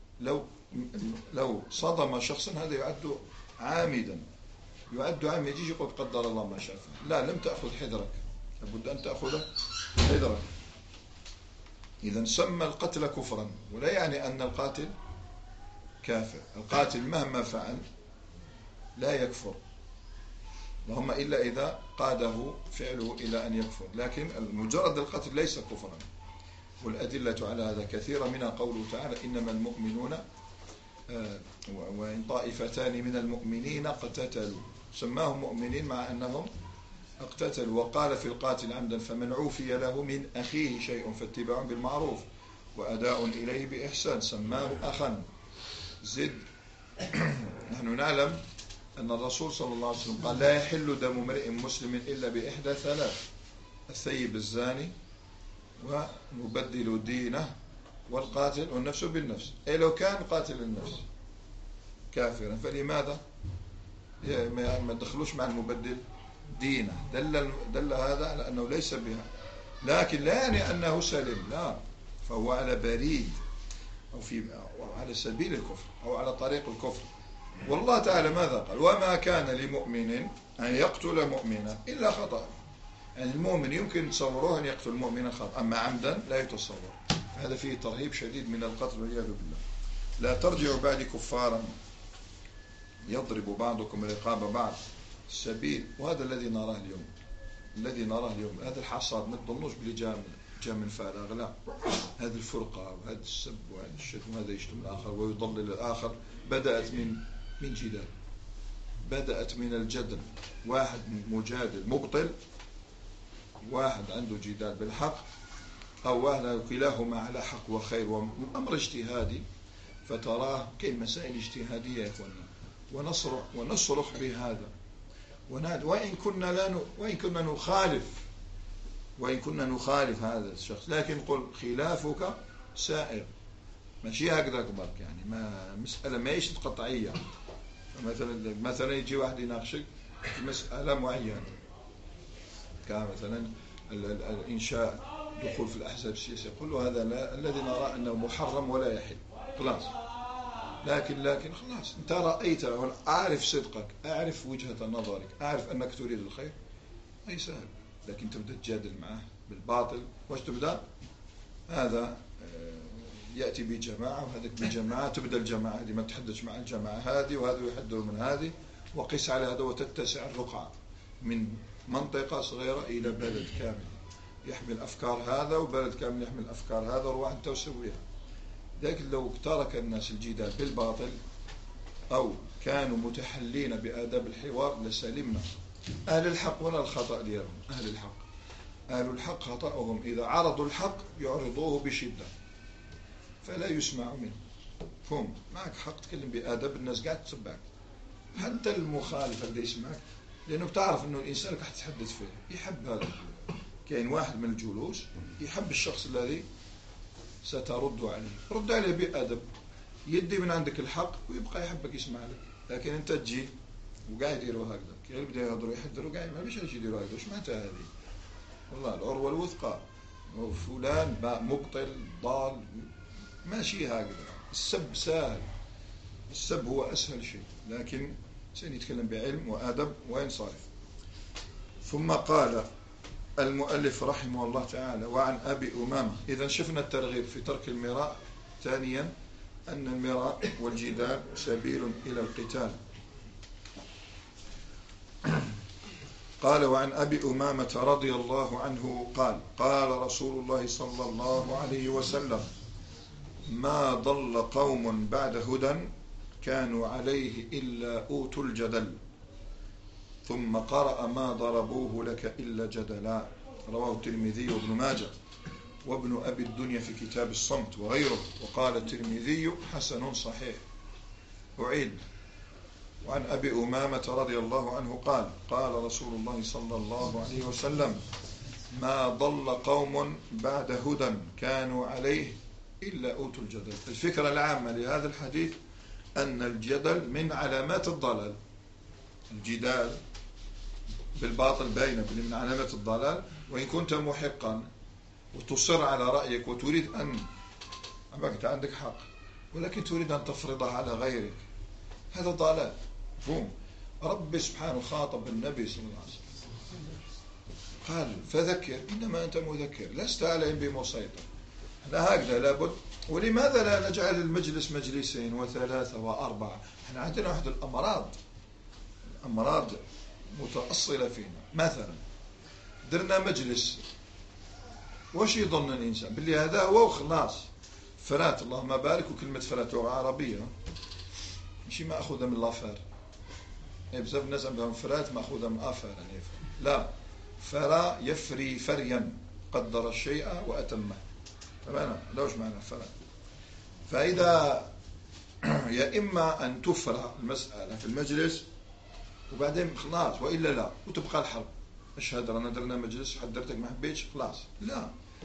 لو صدم شخصا هذا يعد عامدا، يعد عامدا، يجي يقول قدر الله ما شاء فعل. لا، لم تأخذ حذرك، لابد أن تأخذ حذرك. إذا سمى القتل كفرا، ولا يعني أن القاتل كافر. القاتل مهما فعل لا يكفر، اللهم إلا إذا قاده فعله إلى أن يكفر، لكن مجرد القتل ليس كفرا. والأدلة على هذا كثيرة، منها قوله تعالى: إنما المؤمنون وإن طائفتان من المؤمنين اقتتلوا، سماهم مؤمنين مع أنهم اقتتلوا. وقال في القاتل عمدا: فمن عوفي له من أخيه شيء فاتباع بالمعروف وأداء إليه بإحسان، سماه أخا. زد. نحن نعلم أن الرسول صلى الله عليه وسلم قال: لا يحل دم امرئ مسلم إلا بإحدى ثلاث: الثيب الزاني، ومبدل دينه، والقاتل، والنفس بالنفس. أي لو كان قاتل النفس كافرا فلماذا ما دخلوش مع المبدل دينه؟ دل هذا على أنه ليس بها، لكن لا يعني أنه سلم، لا، فهو على بريد أو على سبيل الكفر أو على طريق الكفر. والله تعالى ماذا قال؟ وما كان لمؤمن أن يقتل مؤمنا إلا خطأ. يعني المؤمن يمكن تصوروه أن يقتل مؤمنا خطأ، أما عمدا لا يتصور. هذا فيه ترهيب شديد من القتل والعياذ بالله. لا ترجعوا بعد كفارا يضرب بعضكم رقاب بعض السبيل. وهذا الذي نراه اليوم، هذا الحصاد. ما تظنوش بلي جاء من فارغ، لا، هذه الفرقة وهذا السب وهذا الشتم وهذا يشتم الآخر ويضلل الآخر بدأت من جدال، بدأت من الجدل. واحد مجادل مبطل، واحد عنده جدال بالحق، أو واحد كلاهما على حق وخير وأمر اجتهادي، فتراه كاين مسائل اجتهادية يا إخواننا، ونصرخ بهذا وإن كنا نخالف هذا الشخص، لكن قل خلافك سائر، ماشي هكذا برك. يعني ما مسألة ما هيش قطعية. مثلا يجي واحد يناقشك في مسألة معينة، كمثلا الإنشاء، دخول في الأحزاب السياسية، يقول له هذا الذي نرى أنه محرم ولا يحل، خلاص. لكن خلاص، أنت رأيت، أعرف صدقك، أعرف وجهة نظرك، أعرف أنك تريد الخير، أي سهل. لكن تبدأ تجادل معه بالباطل، واش تبدأ؟ هذا يأتي بجماعة وهذاك بجماعة، تبدأ الجماعة هذه ما تحدث مع الجماعة هذه، وهذا يحدث من هذه، وقس على هذا، وتتسع الرقعة من منطقة صغيرة إلى بلد كامل يحمل أفكار هذا، وبلد كامل يحمل أفكار هذا، وروح أنت وسويها. لكن لو ترك الناس الجدال بالباطل أو كانوا متحلين بآداب الحوار لسلمنا. أهل الحق ولا الخطأ ديالهم؟ أهل الحق خطأهم إذا عرضوا الحق يعرضوه بشدة فلا يسمع منه. فهم معك حق، تكلم بآداب، الناس قاعد تتبعك، حتى المخالف اللي يسمعك، لأنه بتعرف أنه الإنسان اللي تتحدث فيه يحب هذا. كاين واحد من الجلوس يحب الشخص الذي سترد عليه، رد عليه بأدب، يدي من عندك الحق ويبقى يحبك يسمع لك. لكن أنت تجي وقاعد يديروا هكذا، كي يبدا يهضروا يحذروا قاعد ما بيش يديروا هكذا. وش معناتها هذه؟ والله العروة الوثقى، وفلان مبطل ضال، ماشي هكذا. السب سهل، السب هو أسهل شيء، لكن سنتكلم بعلم وأدب وإنصاف. ثم قال المؤلف رحمه الله تعالى: وعن أبي أمامة. إذا شفنا الترغيب في ترك المراء. ثانيا أن المراء والجدال سبيل إلى القتال. قال: وعن أبي أمامة رضي الله عنه قال: قال رسول الله صلى الله عليه وسلم: ما ضل قوم بعد هدى كانوا عليه إلا أوتوا الجدل، ثم قرأ: ما ضربوه لك إلا جدلا. رواه الترمذي وابن ماجه وابن أبي الدنيا في كتاب الصمت وغيره. وقال الترمذي: حسن صحيح. أعيد. وعن أبي أمامة رضي الله عنه قال قال رسول الله صلى الله عليه وسلم ما ضل قوم بعد هدى كانوا عليه إلا أوتوا الجدل. الفكرة العامة لهذا الحديث أن الجدل من علامات الضلال. الجدال بالباطل باينة من علامات الضلال، وإن كنت محقا وتصر على رأيك وتريد أن أنت عندك حق ولكن تريد أن تفرضها على غيرك، هذا ضلال. فهم رب سبحانه خاطب النبي صلى الله عليه وسلم قال فذكر إنما أنت مذكر لست عليهم بمسيطر. احنا هكذا لابد. ولماذا لا نجعل المجلس مجلسين وثلاثة وأربعة؟ احنا عندنا واحد الأمراض متأصلة فينا. مثلا درنا مجلس، واش يظن الإنسان باللي هذا هو وخلاص فرات، اللهم بارك. وكلمة فرات لغة عربية ماشي مأخوذة من لافير. بزاف الناس عندهم فرات مأخوذة من آفر يعني. لا، فرا يفري فريا، قدر الشيء وأتمه. تمام؟ لا وش معنى فرا. فإذا يا إما أن تفرى المسألة في المجلس وبعدين خلاص، وإلا لا، وتبقى الحرب. أشهد أنا درنا مجلس حضرتك ما حبيتش خلاص. لا،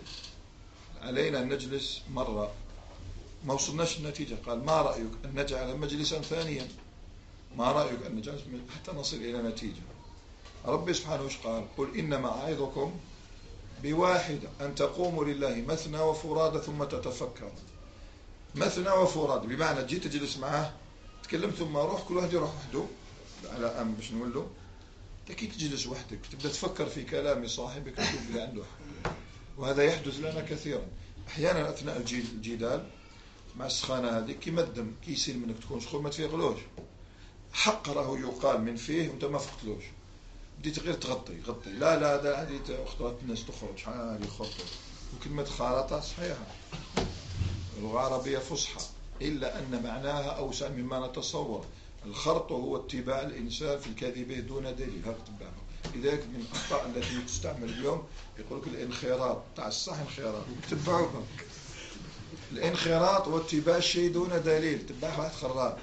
علينا أن نجلس مرة ما وصلناش النتيجة، قال ما رأيك أن نجعل مجلسا ثانيا؟ ما رأيك أن نجلس حتى نصل إلى نتيجة؟ ربي سبحانه وش قال؟ قل إنما أعظكم بواحدة أن تقوموا لله مثنى وفرادى ثم تتفكروا. مثنى وفرادى بمعنى تجي تجلس معه تكلم ثم روح، كل واحد يروح وحده على أم باش نقول له. كي تجلس وحدك تبدأ تفكر في كلام صاحبك تشوف اللي عنده حق. وهذا يحدث لنا كثيرا. أحيانا أثناء الجدال مع السخانة هذه كيما الدم كي يصير منك تكون سخون ما تفيقلوش، حق راهو يقال من فيه وانت ما فقتلوش، بديت غير تغطي. لا هذا هذه اختارت الناس تخرج شحال يخرطوا. وكلمة خارطة صحيحة اللغة العربية فصحى، إلا أن معناها أوسع مما نتصور. الخرط هو اتباع الإنسان في الكذبة دون دليل، هذا اتباعه. لذلك من الأخطاء التي تستعمل اليوم يقول لك الانخراط تاع الصح انخراط، تبعوها. الانخراط هو اتباع الشيء دون دليل، تبعه واحد خراط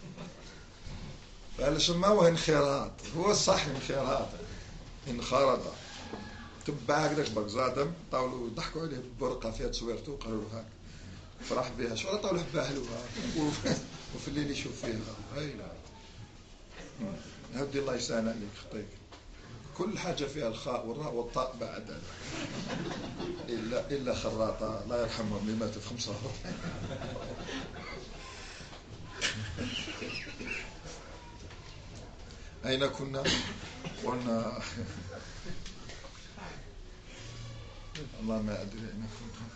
فهل سموه انخراط، هو الصح انخراط. انخرط تبع هكذاك باك زادم طاولوا ضحكوا عليه ببرقه فيها تصويرته وقالوا له هاك فرح بها شو طاولوا باهلوها وفي الليل يشوف فيها. هاي لا هدي الله يسهل عليك خطيك. كل حاجة فيها الخاء والراء والطاء بعد إلا خراطة الله يرحمه اللي مات في 5 أشهر. أين كنا؟ قلنا الله ما أدري أين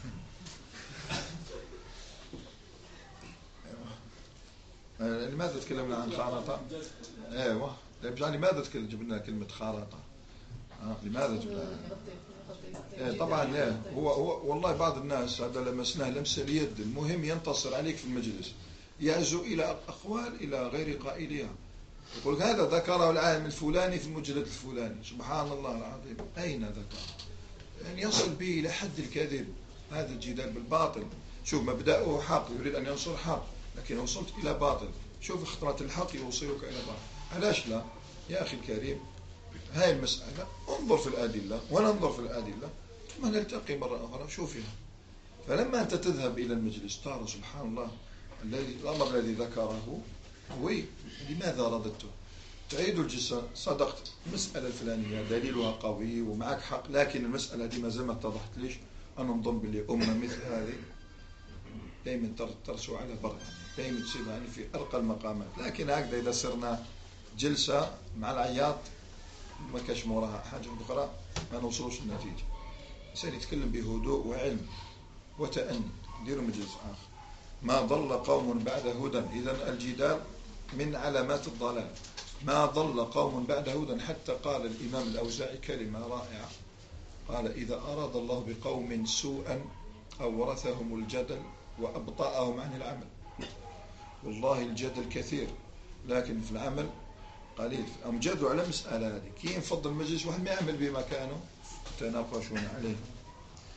كنا. لماذا تكلمنا عن خارطة؟ ايوه لماذا جبنا كلمة خارطة؟ لماذا جبنا؟ طبعا هو والله بعض الناس هذا لمسناه لمسة اليد. المهم ينتصر عليك في المجلس، يعزو إلى أقوال إلى غير قائلها. يقول هذا ذكره العالم الفلاني في المجلد الفلاني. سبحان الله العظيم، أين ذكر؟ يعني يصل به إلى حد الكذب. هذا الجدال بالباطل. شوف مبدأه حق، يريد أن ينصر حق، لكن وصلت إلى باطل. شوف خطرة الحق يوصلك إلى باطل. علاش لا يا أخي الكريم؟ هاي المسألة انظر في الأدلة وننظر في الأدلة ثم نلتقي مرة أخرى شوفها. فلما أنت تذهب إلى المجلس ترى سبحان الله الأمر الذي ذكره هو لماذا رددته؟ تعيد الجلسة، صدقت المسألة الفلانية دليلها قوي ومعك حق، لكن المسألة دي ما زال ما اتضحت ليش. أنا نظن باللي أمة مثل هذه دائما ترسو على بر، دائما تصير يعني في أرقى المقامات. لكن هكذا إذا صرنا جلسة مع العياط ما كاش موراها حاجة أخرى ما نوصلوش النتيجة. الإنسان يتكلم بهدوء وعلم وتأني. نديروا مجلس آخر. ما ضل قوم بعد هدى. إذن الجدال من علامات الضلال. ما ضل قوم بعد هدى، حتى قال الإمام الأوزاعي كلمة رائعة، قال إذا أراد الله بقوم سوءا أورثهم الجدل وأبطأهم عن العمل. والله الجدل كثير لكن في العمل قليل. أمجدوا على مسألة هذه كي ينفضل المجلس واحد ما يعمل بما كانوا تناقشون عليه.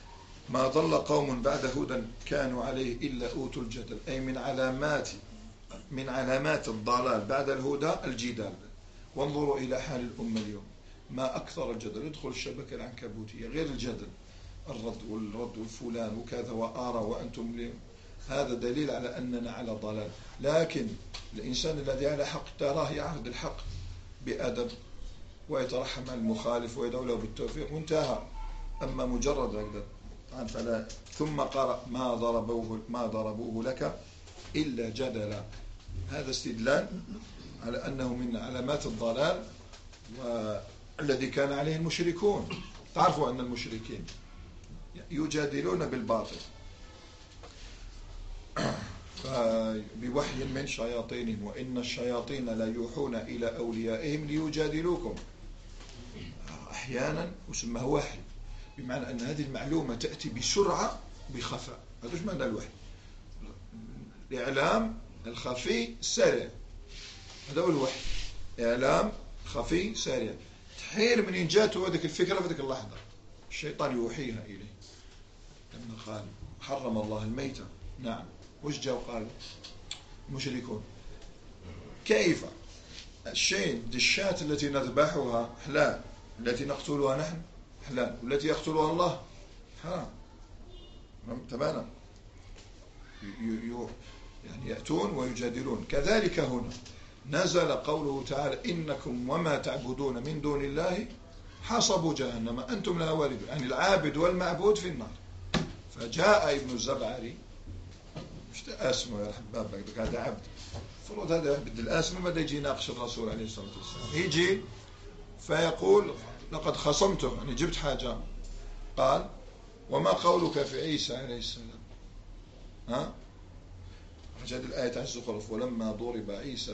ما ضل قوم بعد هدى كانوا عليه إلا أوتوا الجدل، أي من علامات من علامات الضلال بعد الهدى الجدال. وانظروا إلى حال الأمة اليوم، ما أكثر الجدل، يدخل الشبكة العنكبوتية غير الجدل، الرد والرد والفلان وكذا وآرى وأنتم اليوم. هذا دليل على أننا على ضلال. لكن الإنسان الذي على حق تراه يعهد الحق بأدب ويترحم على المخالف ويدعو له بالتوفيق وانتهى. أما مجرد هكذا فلا. ثم قرأ ما ضربوه لك إلا جدلا. هذا استدلال على أنه من علامات الضلال والذي كان عليه المشركون. تعرفوا أن المشركين يجادلون بالباطل بوحي من شياطينهم، وإن الشياطين لا يوحون إلى أوليائهم ليجادلوكم. أحيانا يسمى وحي، بمعنى أن هذه المعلومة تأتي بسرعة بخفاء. هذا ايش معنى الوحي؟ الإعلام الخفي سريع، هذا هو الوحي. إعلام خفي سريع، تحير من إن جاته هذيك الفكرة في ذيك اللحظة الشيطان يوحيها إليه. لما قال حرم الله الميتة، نعم، وش جاء وقال المشركون كيف الشيء الشاة التي نذبحها حلال، التي نقتلها نحن حلال، والتي يقتلها الله حرام. تماما يعني يأتون ويجادلون. كذلك هنا نزل قوله تعالى إنكم وما تعبدون من دون الله حصب جهنم أنتم لها واردون، يعني العابد والمعبود في النار. فجاء ابن الزبعري، مش اسمه يا حباب، هذا عبد، فرض هذا عبد الاسم، بدا يجي يناقش الرسول عليه الصلاه والسلام، يجي فيقول لقد خصمته، يعني جبت حاجه. قال وما قولك في عيسى عليه السلام؟ جاءت الآية عن الزخرف ولما ضرب عيسى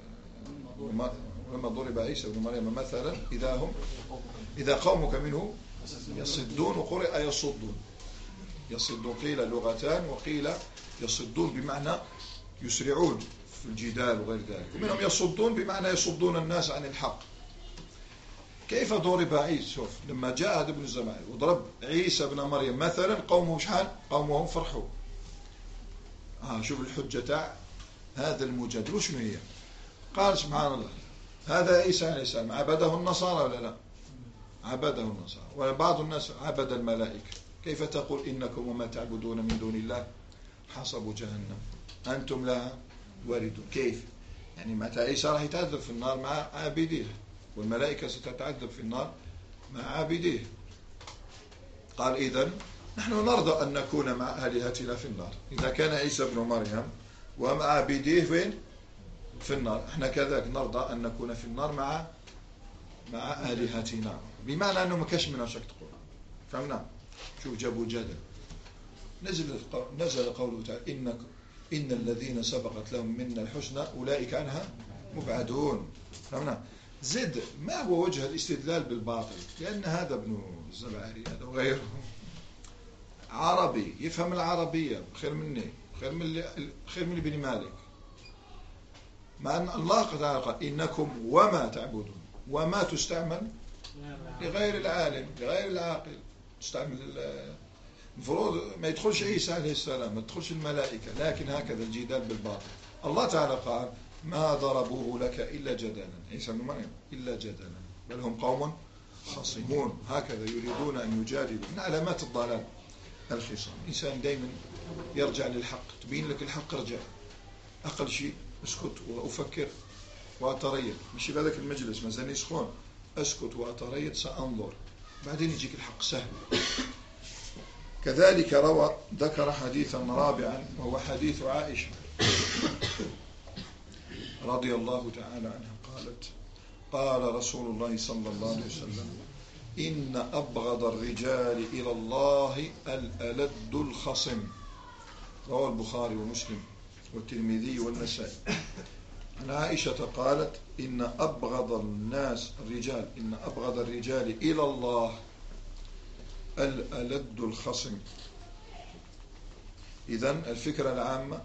بن مريم مثلا إذا قومك منه يصدون، وقرئ يصدون. يصدون قيل لغتان، وقيل يصدون بمعنى يسرعون في الجدال وغير ذلك، ومنهم يصدون بمعنى يصدون الناس عن الحق. كيف ضرب عيسى؟ شوف لما جاء هذا ابن الزمان وضرب عيسى بن مريم مثلا، قومه شحال؟ قومهم فرحوا. شوف الحجة تاع هذا المجادل وشنو هي؟ قال سبحان الله هذا عيسى عليه السلام عبده النصارى ولا لا؟ عبده النصارى، وبعض الناس عبد الملائكة. كيف تقول إنكم وما تعبدون من دون الله حصب جهنم أنتم لها واردون؟ كيف؟ يعني متى عيسى راح يتعذب في النار مع عابديه، والملائكة ستتعذب في النار مع عابديه. قال إذن نحن نرضى أن نكون مع آلهتنا في النار. إذا كان عيسى بن مريم ومع عابديه فين؟ في النار، احنا كذلك نرضى أن نكون في النار مع آلهتنا، بمعنى أنه ما كاش منها شك تقول. فهمنا؟ شوف جابوا جدل. نزل قوله تعالى إن الذين سبقت لهم منا الحسنى أولئك عنها مبعدون. فهمنا؟ زد ما هو وجه الاستدلال بالباطل؟ لأن هذا ابن الزبعري هذا وغيره عربي يفهم العربية خير مني، خير من ابن مالك. مع أن الله قال إنكم وما تعبدون، وما تستعمل لغير العالم لغير العاقل، تستعمل المفروض ما يدخلش عيسى عليه السلام، ما تدخلش الملائكة، لكن هكذا الجدال بالباطل. الله تعالى قال ما ضربوه لك إلا جدلا، عيسى بن مريم إلا جدلا، بل هم قوم خصمون. هكذا يريدون أن يجادلوا. من علامات الضلال الخصام. إنسان دائما يرجع للحق، تبين لك الحق ارجع، أقل شيء اسكت وأفكر وأتريد، مش بهذاك المجلس مازال يسخون، أسكت وأتريد سأنظر، بعدين يجيك الحق سهل. كذلك ذكر حديثا رابعا وهو حديث عائشة رضي الله تعالى عنها قالت قال رسول الله صلى الله عليه وسلم إن أبغض الرجال إلى الله الألد الخصم. رواه البخاري ومسلم والترمذي والنسائي. عن عائشة قالت إن أبغض الرجال إلى الله الألد الخصم. إذن الفكرة العامة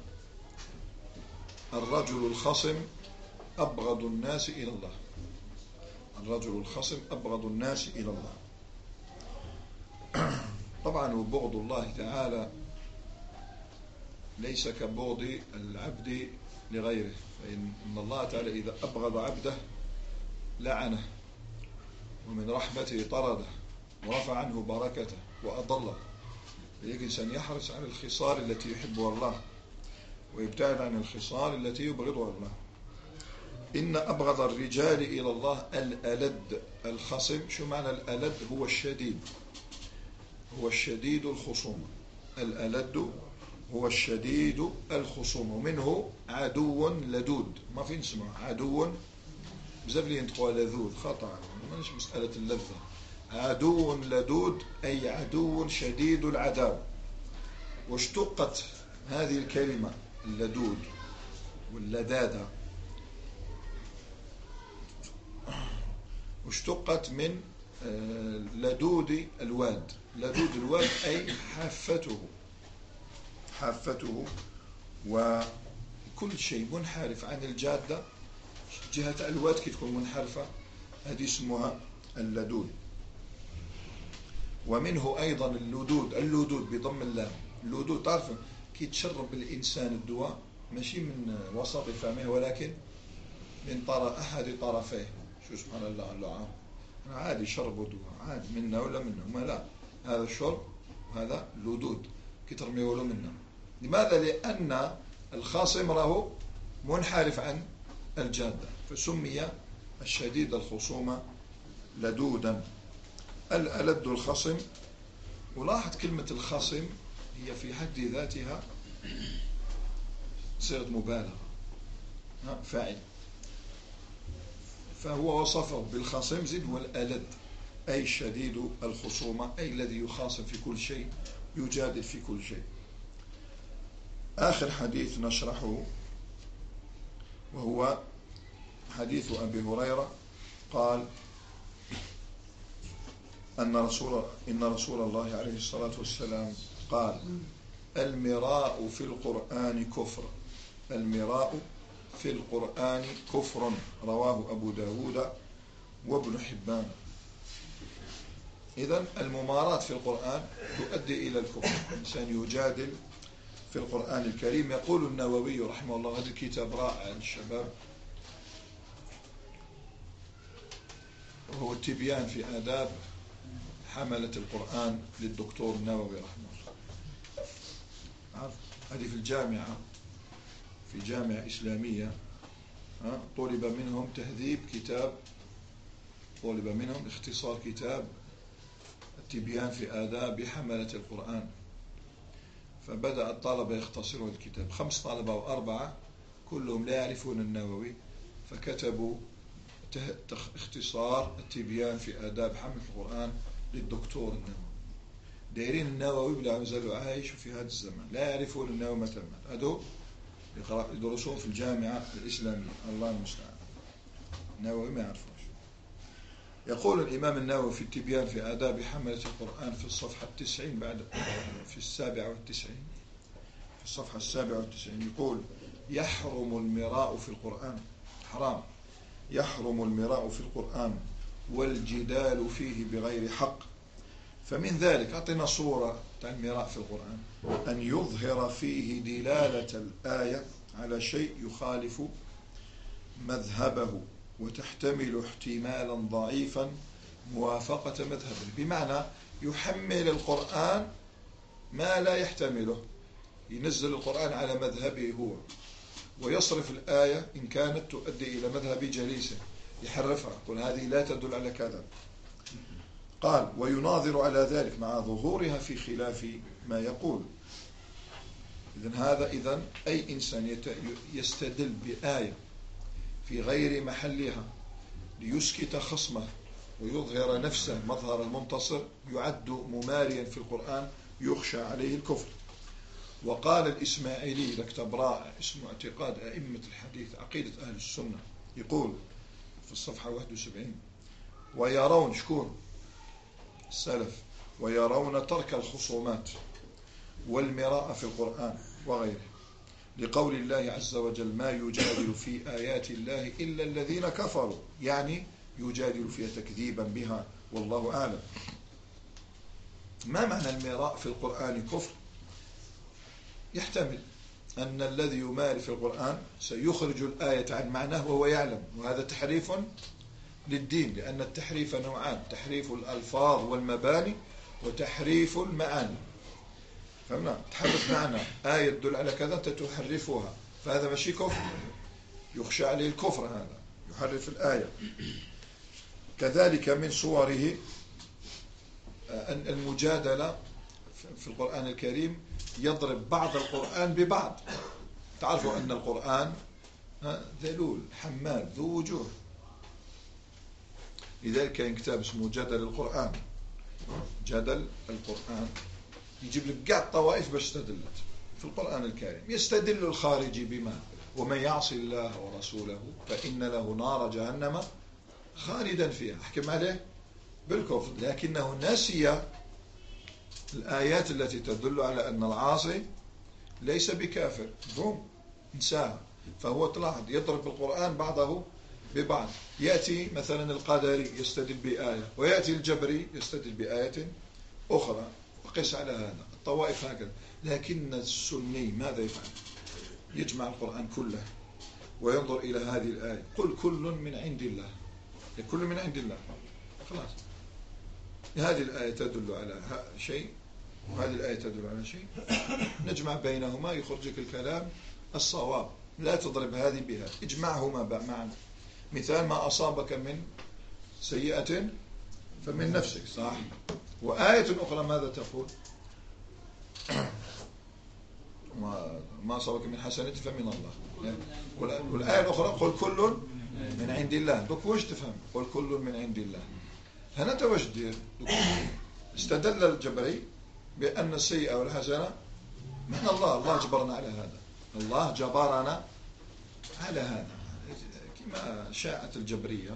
الرجل الخصم أبغض الناس إلى الله. الرجل الخصم أبغض الناس إلى الله. طبعا وبغض الله تعالى ليس كبغض العبد لغيره، فإن الله تعالى إذا أبغض عبده لعنه، ومن رحمته طرده، ورفع عنه بركته وأضله. الإنسان يحرص على الخصال التي يحبها الله، ويبتعد عن الخصال التي يبغضها الله. إن أبغض الرجال إلى الله الألد الخصم. شو معنى الألد؟ هو الشديد، هو الشديد الخصومة. الألد هو الشديد الخصومة، ومنه عدو لدود. ما في نسمع عدو بزاف اللي ينطقوا لذوذ، خطأ، مش مسألة اللذة. عدو لدود أي عدو شديد العداوة. واشتقت هذه الكلمة اللدود واللدادة، واشتقت من لدود الواد. لدود الواد أي حافته، وكل شيء منحرف عن الجادة. جهة الواد كي تكون منحرفة هذه اسمها اللدود. ومنه أيضا اللدود. اللدود بضم اللام. اللدود تعرف كي تشرب الإنسان الدواء ماشي من وسط فمه، ولكن من أحد طرفيه. شو سبحان الله عادي شربوا دواء عادي منا ولا منه، ما لا، هذا الشرب وهذا لدود كي ترميه له منا. لماذا؟ لأن الخاصم راه منحرف عن الجادة، فسمي الشديد الخصومة لدودا. الألد الخصم. ولاحظ كلمة الخصم هي في حد ذاتها صيغة مبالغة، فاعل، فهو وصفه بالخصم زد والألد أي شديد الخصومة، أي الذي يخاصم في كل شيء، يجادل في كل شيء. آخر حديث نشرحه وهو حديث أبي هريرة قال إن رسول الله عليه الصلاة والسلام قال: المراء في القرآن كفر. المراء في القرآن كفر. رواه أبو داود وابن حبان. إذن المماراة في القرآن تؤدي إلى الكفر. الإنسان يجادل في القرآن الكريم. يقول النووي رحمه الله، هذا الكتاب رائع للشباب، وهو التبيان في آداب حملة القرآن للدكتور النووي رحمه الله. هذه في الجامعة، في جامعة إسلامية، طلب منهم تهذيب كتاب، طلب منهم اختصار كتاب التبيان في آداب حملة القرآن. فبدأ الطلبة يختصروا الكتاب، 5 طلبة و4 كلهم لا يعرفون النووي، فكتبوا اختصار التبيان في آداب حملة القرآن للدكتور النووي. دايرين النووي بلا مازالوا عايش في هذا الزمن، لا يعرفون النووي متى مات. هذو يدرسون في الجامعة الإسلامية، الله المستعان. النووي ما يعرفوش. يقول الإمام النووي في التبيان في آداب حملة القرآن في الصفحة 90 بعد في 97، في الصفحة 97 يقول: يحرم المراء في القرآن، حرام، يحرم المراء في القرآن والجدال فيه بغير حق. فمن ذلك، أعطينا صورة المراء في القرآن: أن يظهر فيه دلالة الآية على شيء يخالف مذهبه وتحتمل احتمالا ضعيفا موافقة مذهبه. بمعنى يحمل القرآن ما لا يحتمله، ينزل القرآن على مذهبه هو، ويصرف الآية إن كانت تؤدي إلى مذهب جليسه يحرفها، يقول هذه لا تدل على كذا. قال: ويناظر على ذلك مع ظهورها في خلاف ما يقول. إذن أي إنسان يستدل بآية في غير محلها ليسكت خصمه ويظهر نفسه مظهر المنتصر يعد مماريا في القرآن، يخشى عليه الكفر. وقال الإسماعيلي لكتاب رائع اسمه اعتقاد أئمة الحديث، عقيدة أهل السنة، يقول في الصفحة 71: ويرون، شكون؟ السلف، ويرون ترك الخصومات والمراء في القرآن وغيره، لقول الله عز وجل: ما يجادل في آيات الله إلا الذين كفروا، يعني يجادل فيها تكذيبا بها، والله أعلم. ما معنى المراء في القرآن كفر؟ يحتمل أن الذي يماري في القرآن سيخرج الآية عن معناه وهو يعلم، وهذا تحريف للدين، لأن التحريف نوعان: تحريف الألفاظ والمباني وتحريف المعاني. فهمنا؟ تحرف معنى آية تدل على كذا أنت تحرفها، فهذا ماشي كفر، يخشى عليه الكفر، هذا يحرف الآية. كذلك من صوره المجادلة في القرآن الكريم، يضرب بعض القرآن ببعض. تعرفوا أن القرآن ذلول حمال ذو وجوه، لذلك كان كتاب اسمه جدل القرآن. جدل القرآن يجيب لك كاع الطوائف باش استدلت في القرآن الكريم. يستدل الخارجي بما ومن يعصي الله ورسوله فإن له نار جهنم خالدا فيها، حكم عليه بالكفر، لكنه نسي الآيات التي تدل على أن العاصي ليس بكافر، بوم انساها. فهو تلاحظ يضرب القرآن بعضه ببعض. يأتي مثلا القدري يستدل بآية، ويأتي الجبري يستدل بآية أخرى، وقس على هذا الطوائف هكذا. لكن السني ماذا يفعل؟ يجمع القرآن كله وينظر إلى هذه الآية، قل كل من عند الله، كل من عند الله، خلاص. هذه الآية تدل على شيء وهذه الآية تدل على شيء، نجمع بينهما يخرجك الكلام الصواب. لا تضرب هذه بها، اجمعهما معا. مثال: ما أصابك من سيئة فمن نفسك، صح؟ وآية أخرى ماذا تقول؟ ما أصابك من حسنة فمن الله. والآية الأخرى قل كل من عند الله. دوك واش تفهم؟ قل كل من عند الله. هنا انت واش دير؟ استدل الجبري بأن السيئة والحسنة من الله، الله جبرنا على هذا، الله جبرنا على هذا. كما شاعت الجبرية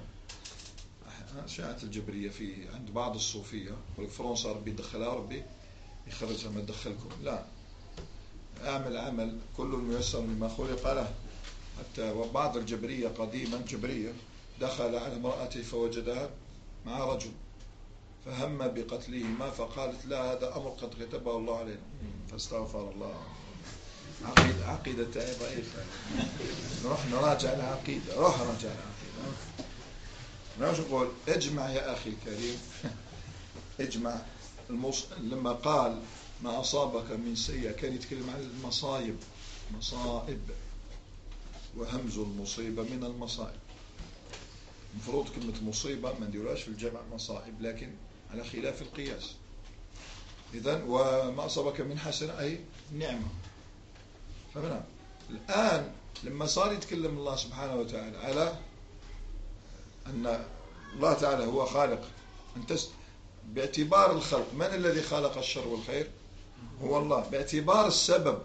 في عند بعض الصوفية، والفرنسا ربي يدخلها ربي يخرجها، ما تدخلكم، لا، اعمل عمل كل ميسر لما خلق له. حتى بعض الجبرية قديما دخل على امرأته فوجدها مع رجل فهم بقتلهما، فقالت لا، هذا أمر قد كتبه الله علينا، فاستغفر الله. عقيدة ضعيفة. نروح نراجع العقيدة، روح راجع العقيدة. نروح نقول اجمع يا أخي الكريم، اجمع. لما قال ما أصابك من سيئة كان يتكلم عن المصائب، مصائب، وهمز المصيبة من المصائب. المفروض كلمة مصيبة ما نديروهاش في الجمع مصائب، لكن على خلاف القياس. إذن وما أصابك من حسنة أي نعمة. فهمنا؟ الآن لما صار يتكلم الله سبحانه وتعالى على أن الله تعالى هو خالق، باعتبار الخلق، من الذي خلق الشر والخير؟ هو الله. باعتبار السبب،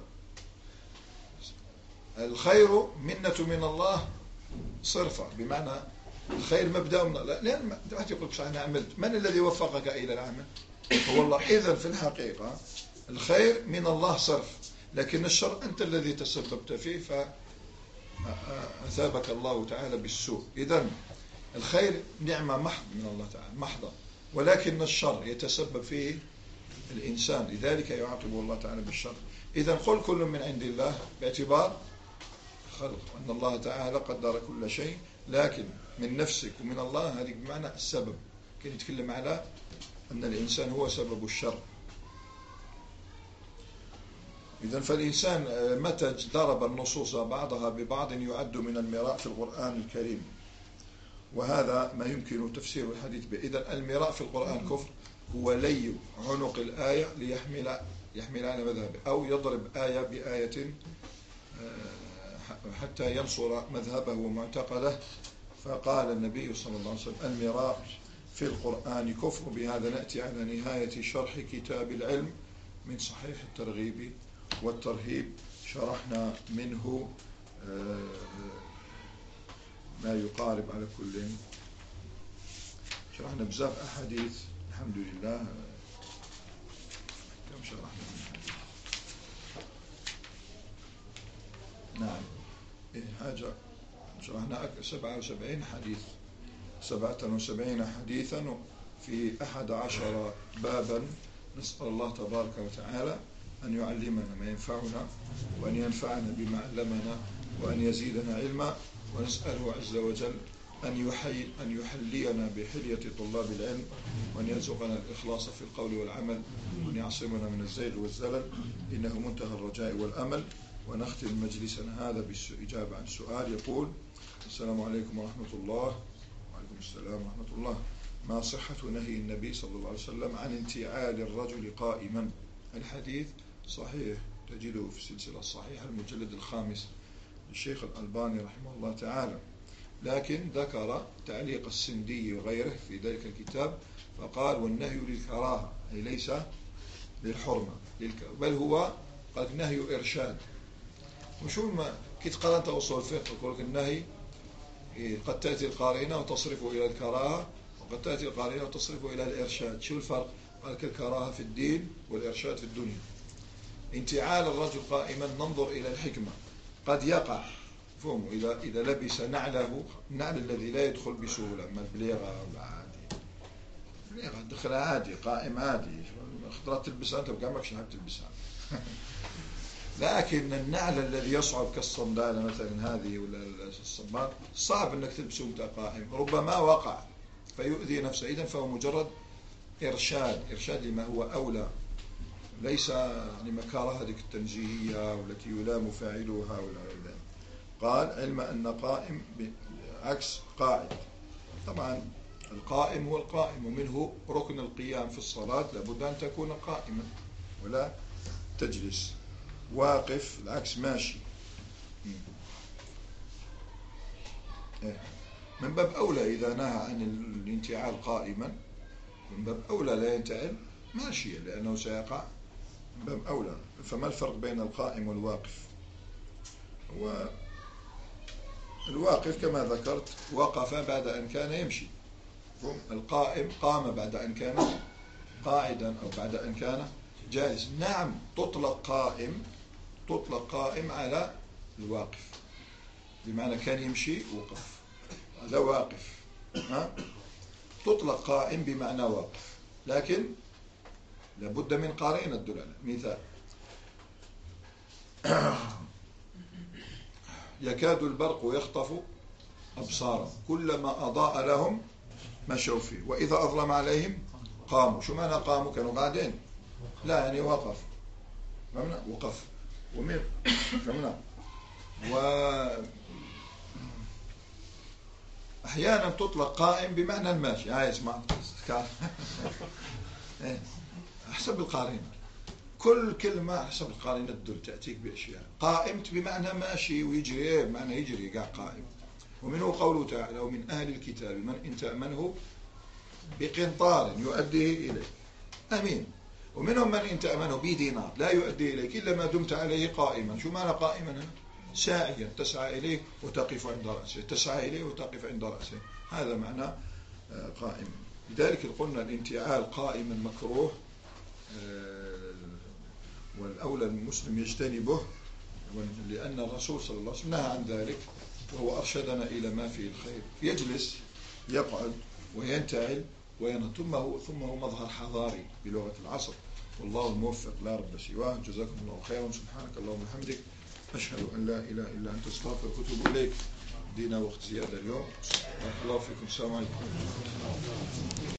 الخير منة من الله صرفة، بمعنى الخير مبدأ من الله. لأن واحد يقول لك أنا عملت، من الذي وفقك إلى العمل؟ هو الله. إذن في الحقيقة الخير من الله صرف، لكن الشر أنت الذي تسببت فيه فأثابك الله تعالى بالسوء. إذن الخير نعمة محض من الله تعالى محضة، ولكن الشر يتسبب فيه الإنسان، لذلك يعاقبه الله تعالى بالشر. إذن قل كل من عند الله باعتبار خلق، أن الله تعالى قدر كل شيء، لكن من نفسك ومن الله هذه بمعنى السبب. كان يتكلم على أن الإنسان هو سبب الشر. إذن فالإنسان متى ضرب النصوص بعضها ببعض يعد من المراء في القرآن الكريم، وهذا ما يمكن تفسير الحديث به. إذن المراء في القرآن كفر، هو لي عنق الآية ليحمل على مذهبه، أو يضرب آية بآية حتى ينصر مذهبه ومعتقده. فقال النبي صلى الله عليه وسلم المراء في القرآن كفر. بهذا نأتي على نهاية شرح كتاب العلم من صحيح الترغيب والترهيب. شرحنا منه ما يقارب على كل، شرحنا بزاف أحاديث الحمد لله. كم شرحنا من حديث؟ نعم، حاجة شرحنا 77 حديث، 77 حديثا في 11 بابا. نسأل الله تبارك وتعالى أن يعلمنا ما ينفعنا، وأن ينفعنا بما علمنا، وأن يزيدنا علما، ونسأله عز وجل أن يحلينا بحلية طلاب العلم، وأن يرزقنا الإخلاص في القول والعمل، وأن يعصمنا من الزيغ والزلل، إنه منتهى الرجاء والأمل. ونختم مجلسنا هذا بالإجابة عن سؤال يقول: السلام عليكم ورحمة الله. وعليكم السلام ورحمة الله. ما صحة نهي النبي صلى الله عليه وسلم عن انتعال الرجل قائما؟ الحديث صحيح، تجده في السلسلة الصحيحة المجلد الخامس للشيخ الألباني رحمه الله تعالى، لكن ذكر تعليق السندي وغيره في ذلك الكتاب فقال: والنهي للكراهة، أي ليس للحرمة، بل هو قد نهي إرشاد. وشو ما كنت قرأت أصول الفقه يقول لك النهي قد تأتي القارنة وتصرف إلى الكراهة، وقد تأتي القارنة وتصرف إلى الإرشاد. شو الفرق؟ قال لك الكراهة في الدين والإرشاد في الدنيا. انتعال الرجل قائما ننظر إلى الحكمة، قد يقع فهموا إذا لبس نعله، النعل الذي لا يدخل بسهولة، ما البليغة ولا عادي، البليغة دخلها عادي، قائم عادي، خضرات تلبسها أنت بقى ماكش حاب تلبسها. لكن النعل الذي يصعب كالصندالة مثلا هذه ولا الصباط صعب أنك تلبسه وأنت قائم، ربما وقع فيؤذي نفسه. إذن فهو مجرد إرشاد لما هو أولى، ليس لمكاره هذه التنزيهية والتي يلام فاعلها ولا غير ذلك. قال: علم أن قائم عكس قاعد. طبعا القائم هو القائم، ومنه ركن القيام في الصلاة لابد أن تكون قائما ولا تجلس. واقف العكس ماشي. من باب أولى إذا نهى عن الانتعال قائما، من باب أولى لا ينتعل ماشيا لأنه سيقع، من باب أولى. فما الفرق بين القائم والواقف؟ الواقف كما ذكرت وقف بعد أن كان يمشي، القائم قام بعد أن كان قاعدا أو بعد أن كان جالس. نعم تطلق قائم على الواقف، بمعنى كان يمشي وقف، هذا واقف. تطلق قائم بمعنى واقف، لكن لابد من قارئنا تدل على. مثال: يكاد البرق يخطف أبصارهم كلما أضاء لهم مشوا فيه وإذا أظلم عليهم قاموا. شو معنى قاموا؟ كانوا قاعدين؟ لا، يعني وقف. فهمنا؟ وقف. فهمنا؟ أحيانا تطلق قائم بمعنى الماشي. اسمع حسب القارنة، كل كلمة حسب القارنة تدل، تأتيك بأشياء. قائم بمعنى ماشي ويجري، بمعنى يجري قاع قائم. ومنه قوله تعالى: ومن أهل الكتاب من إن تأمنه بقنطار يؤديه إليك أمين. ومنهم من إن تأمنه بدينار لا يؤدي إليك إلا ما دمت عليه قائما. شو معنى قائما؟ ساعيا، تسعى إليه وتقف عند رأسه، تسعى إليه وتقف عند رأسه، هذا معنى قائم. لذلك قلنا الانتعال قائما مكروه، والأولى المسلم يجتنبه، لأن الرسول صلى الله عليه وسلم نهى عن ذلك، وهو أرشدنا إلى ما فيه الخير. يجلس، يقعد، وينتعل وينهض، ثم هو مظهر حضاري بلغة العصر. والله الموفق لا رب سواه. جزاكم الله خيرا. سبحانك اللهم وبحمدك، أشهد أن لا إله إلا أنت، أستغفرك وأتوب إليك. دينا وقت زيادة اليوم. بارك الله فيكم. السلام عليكم.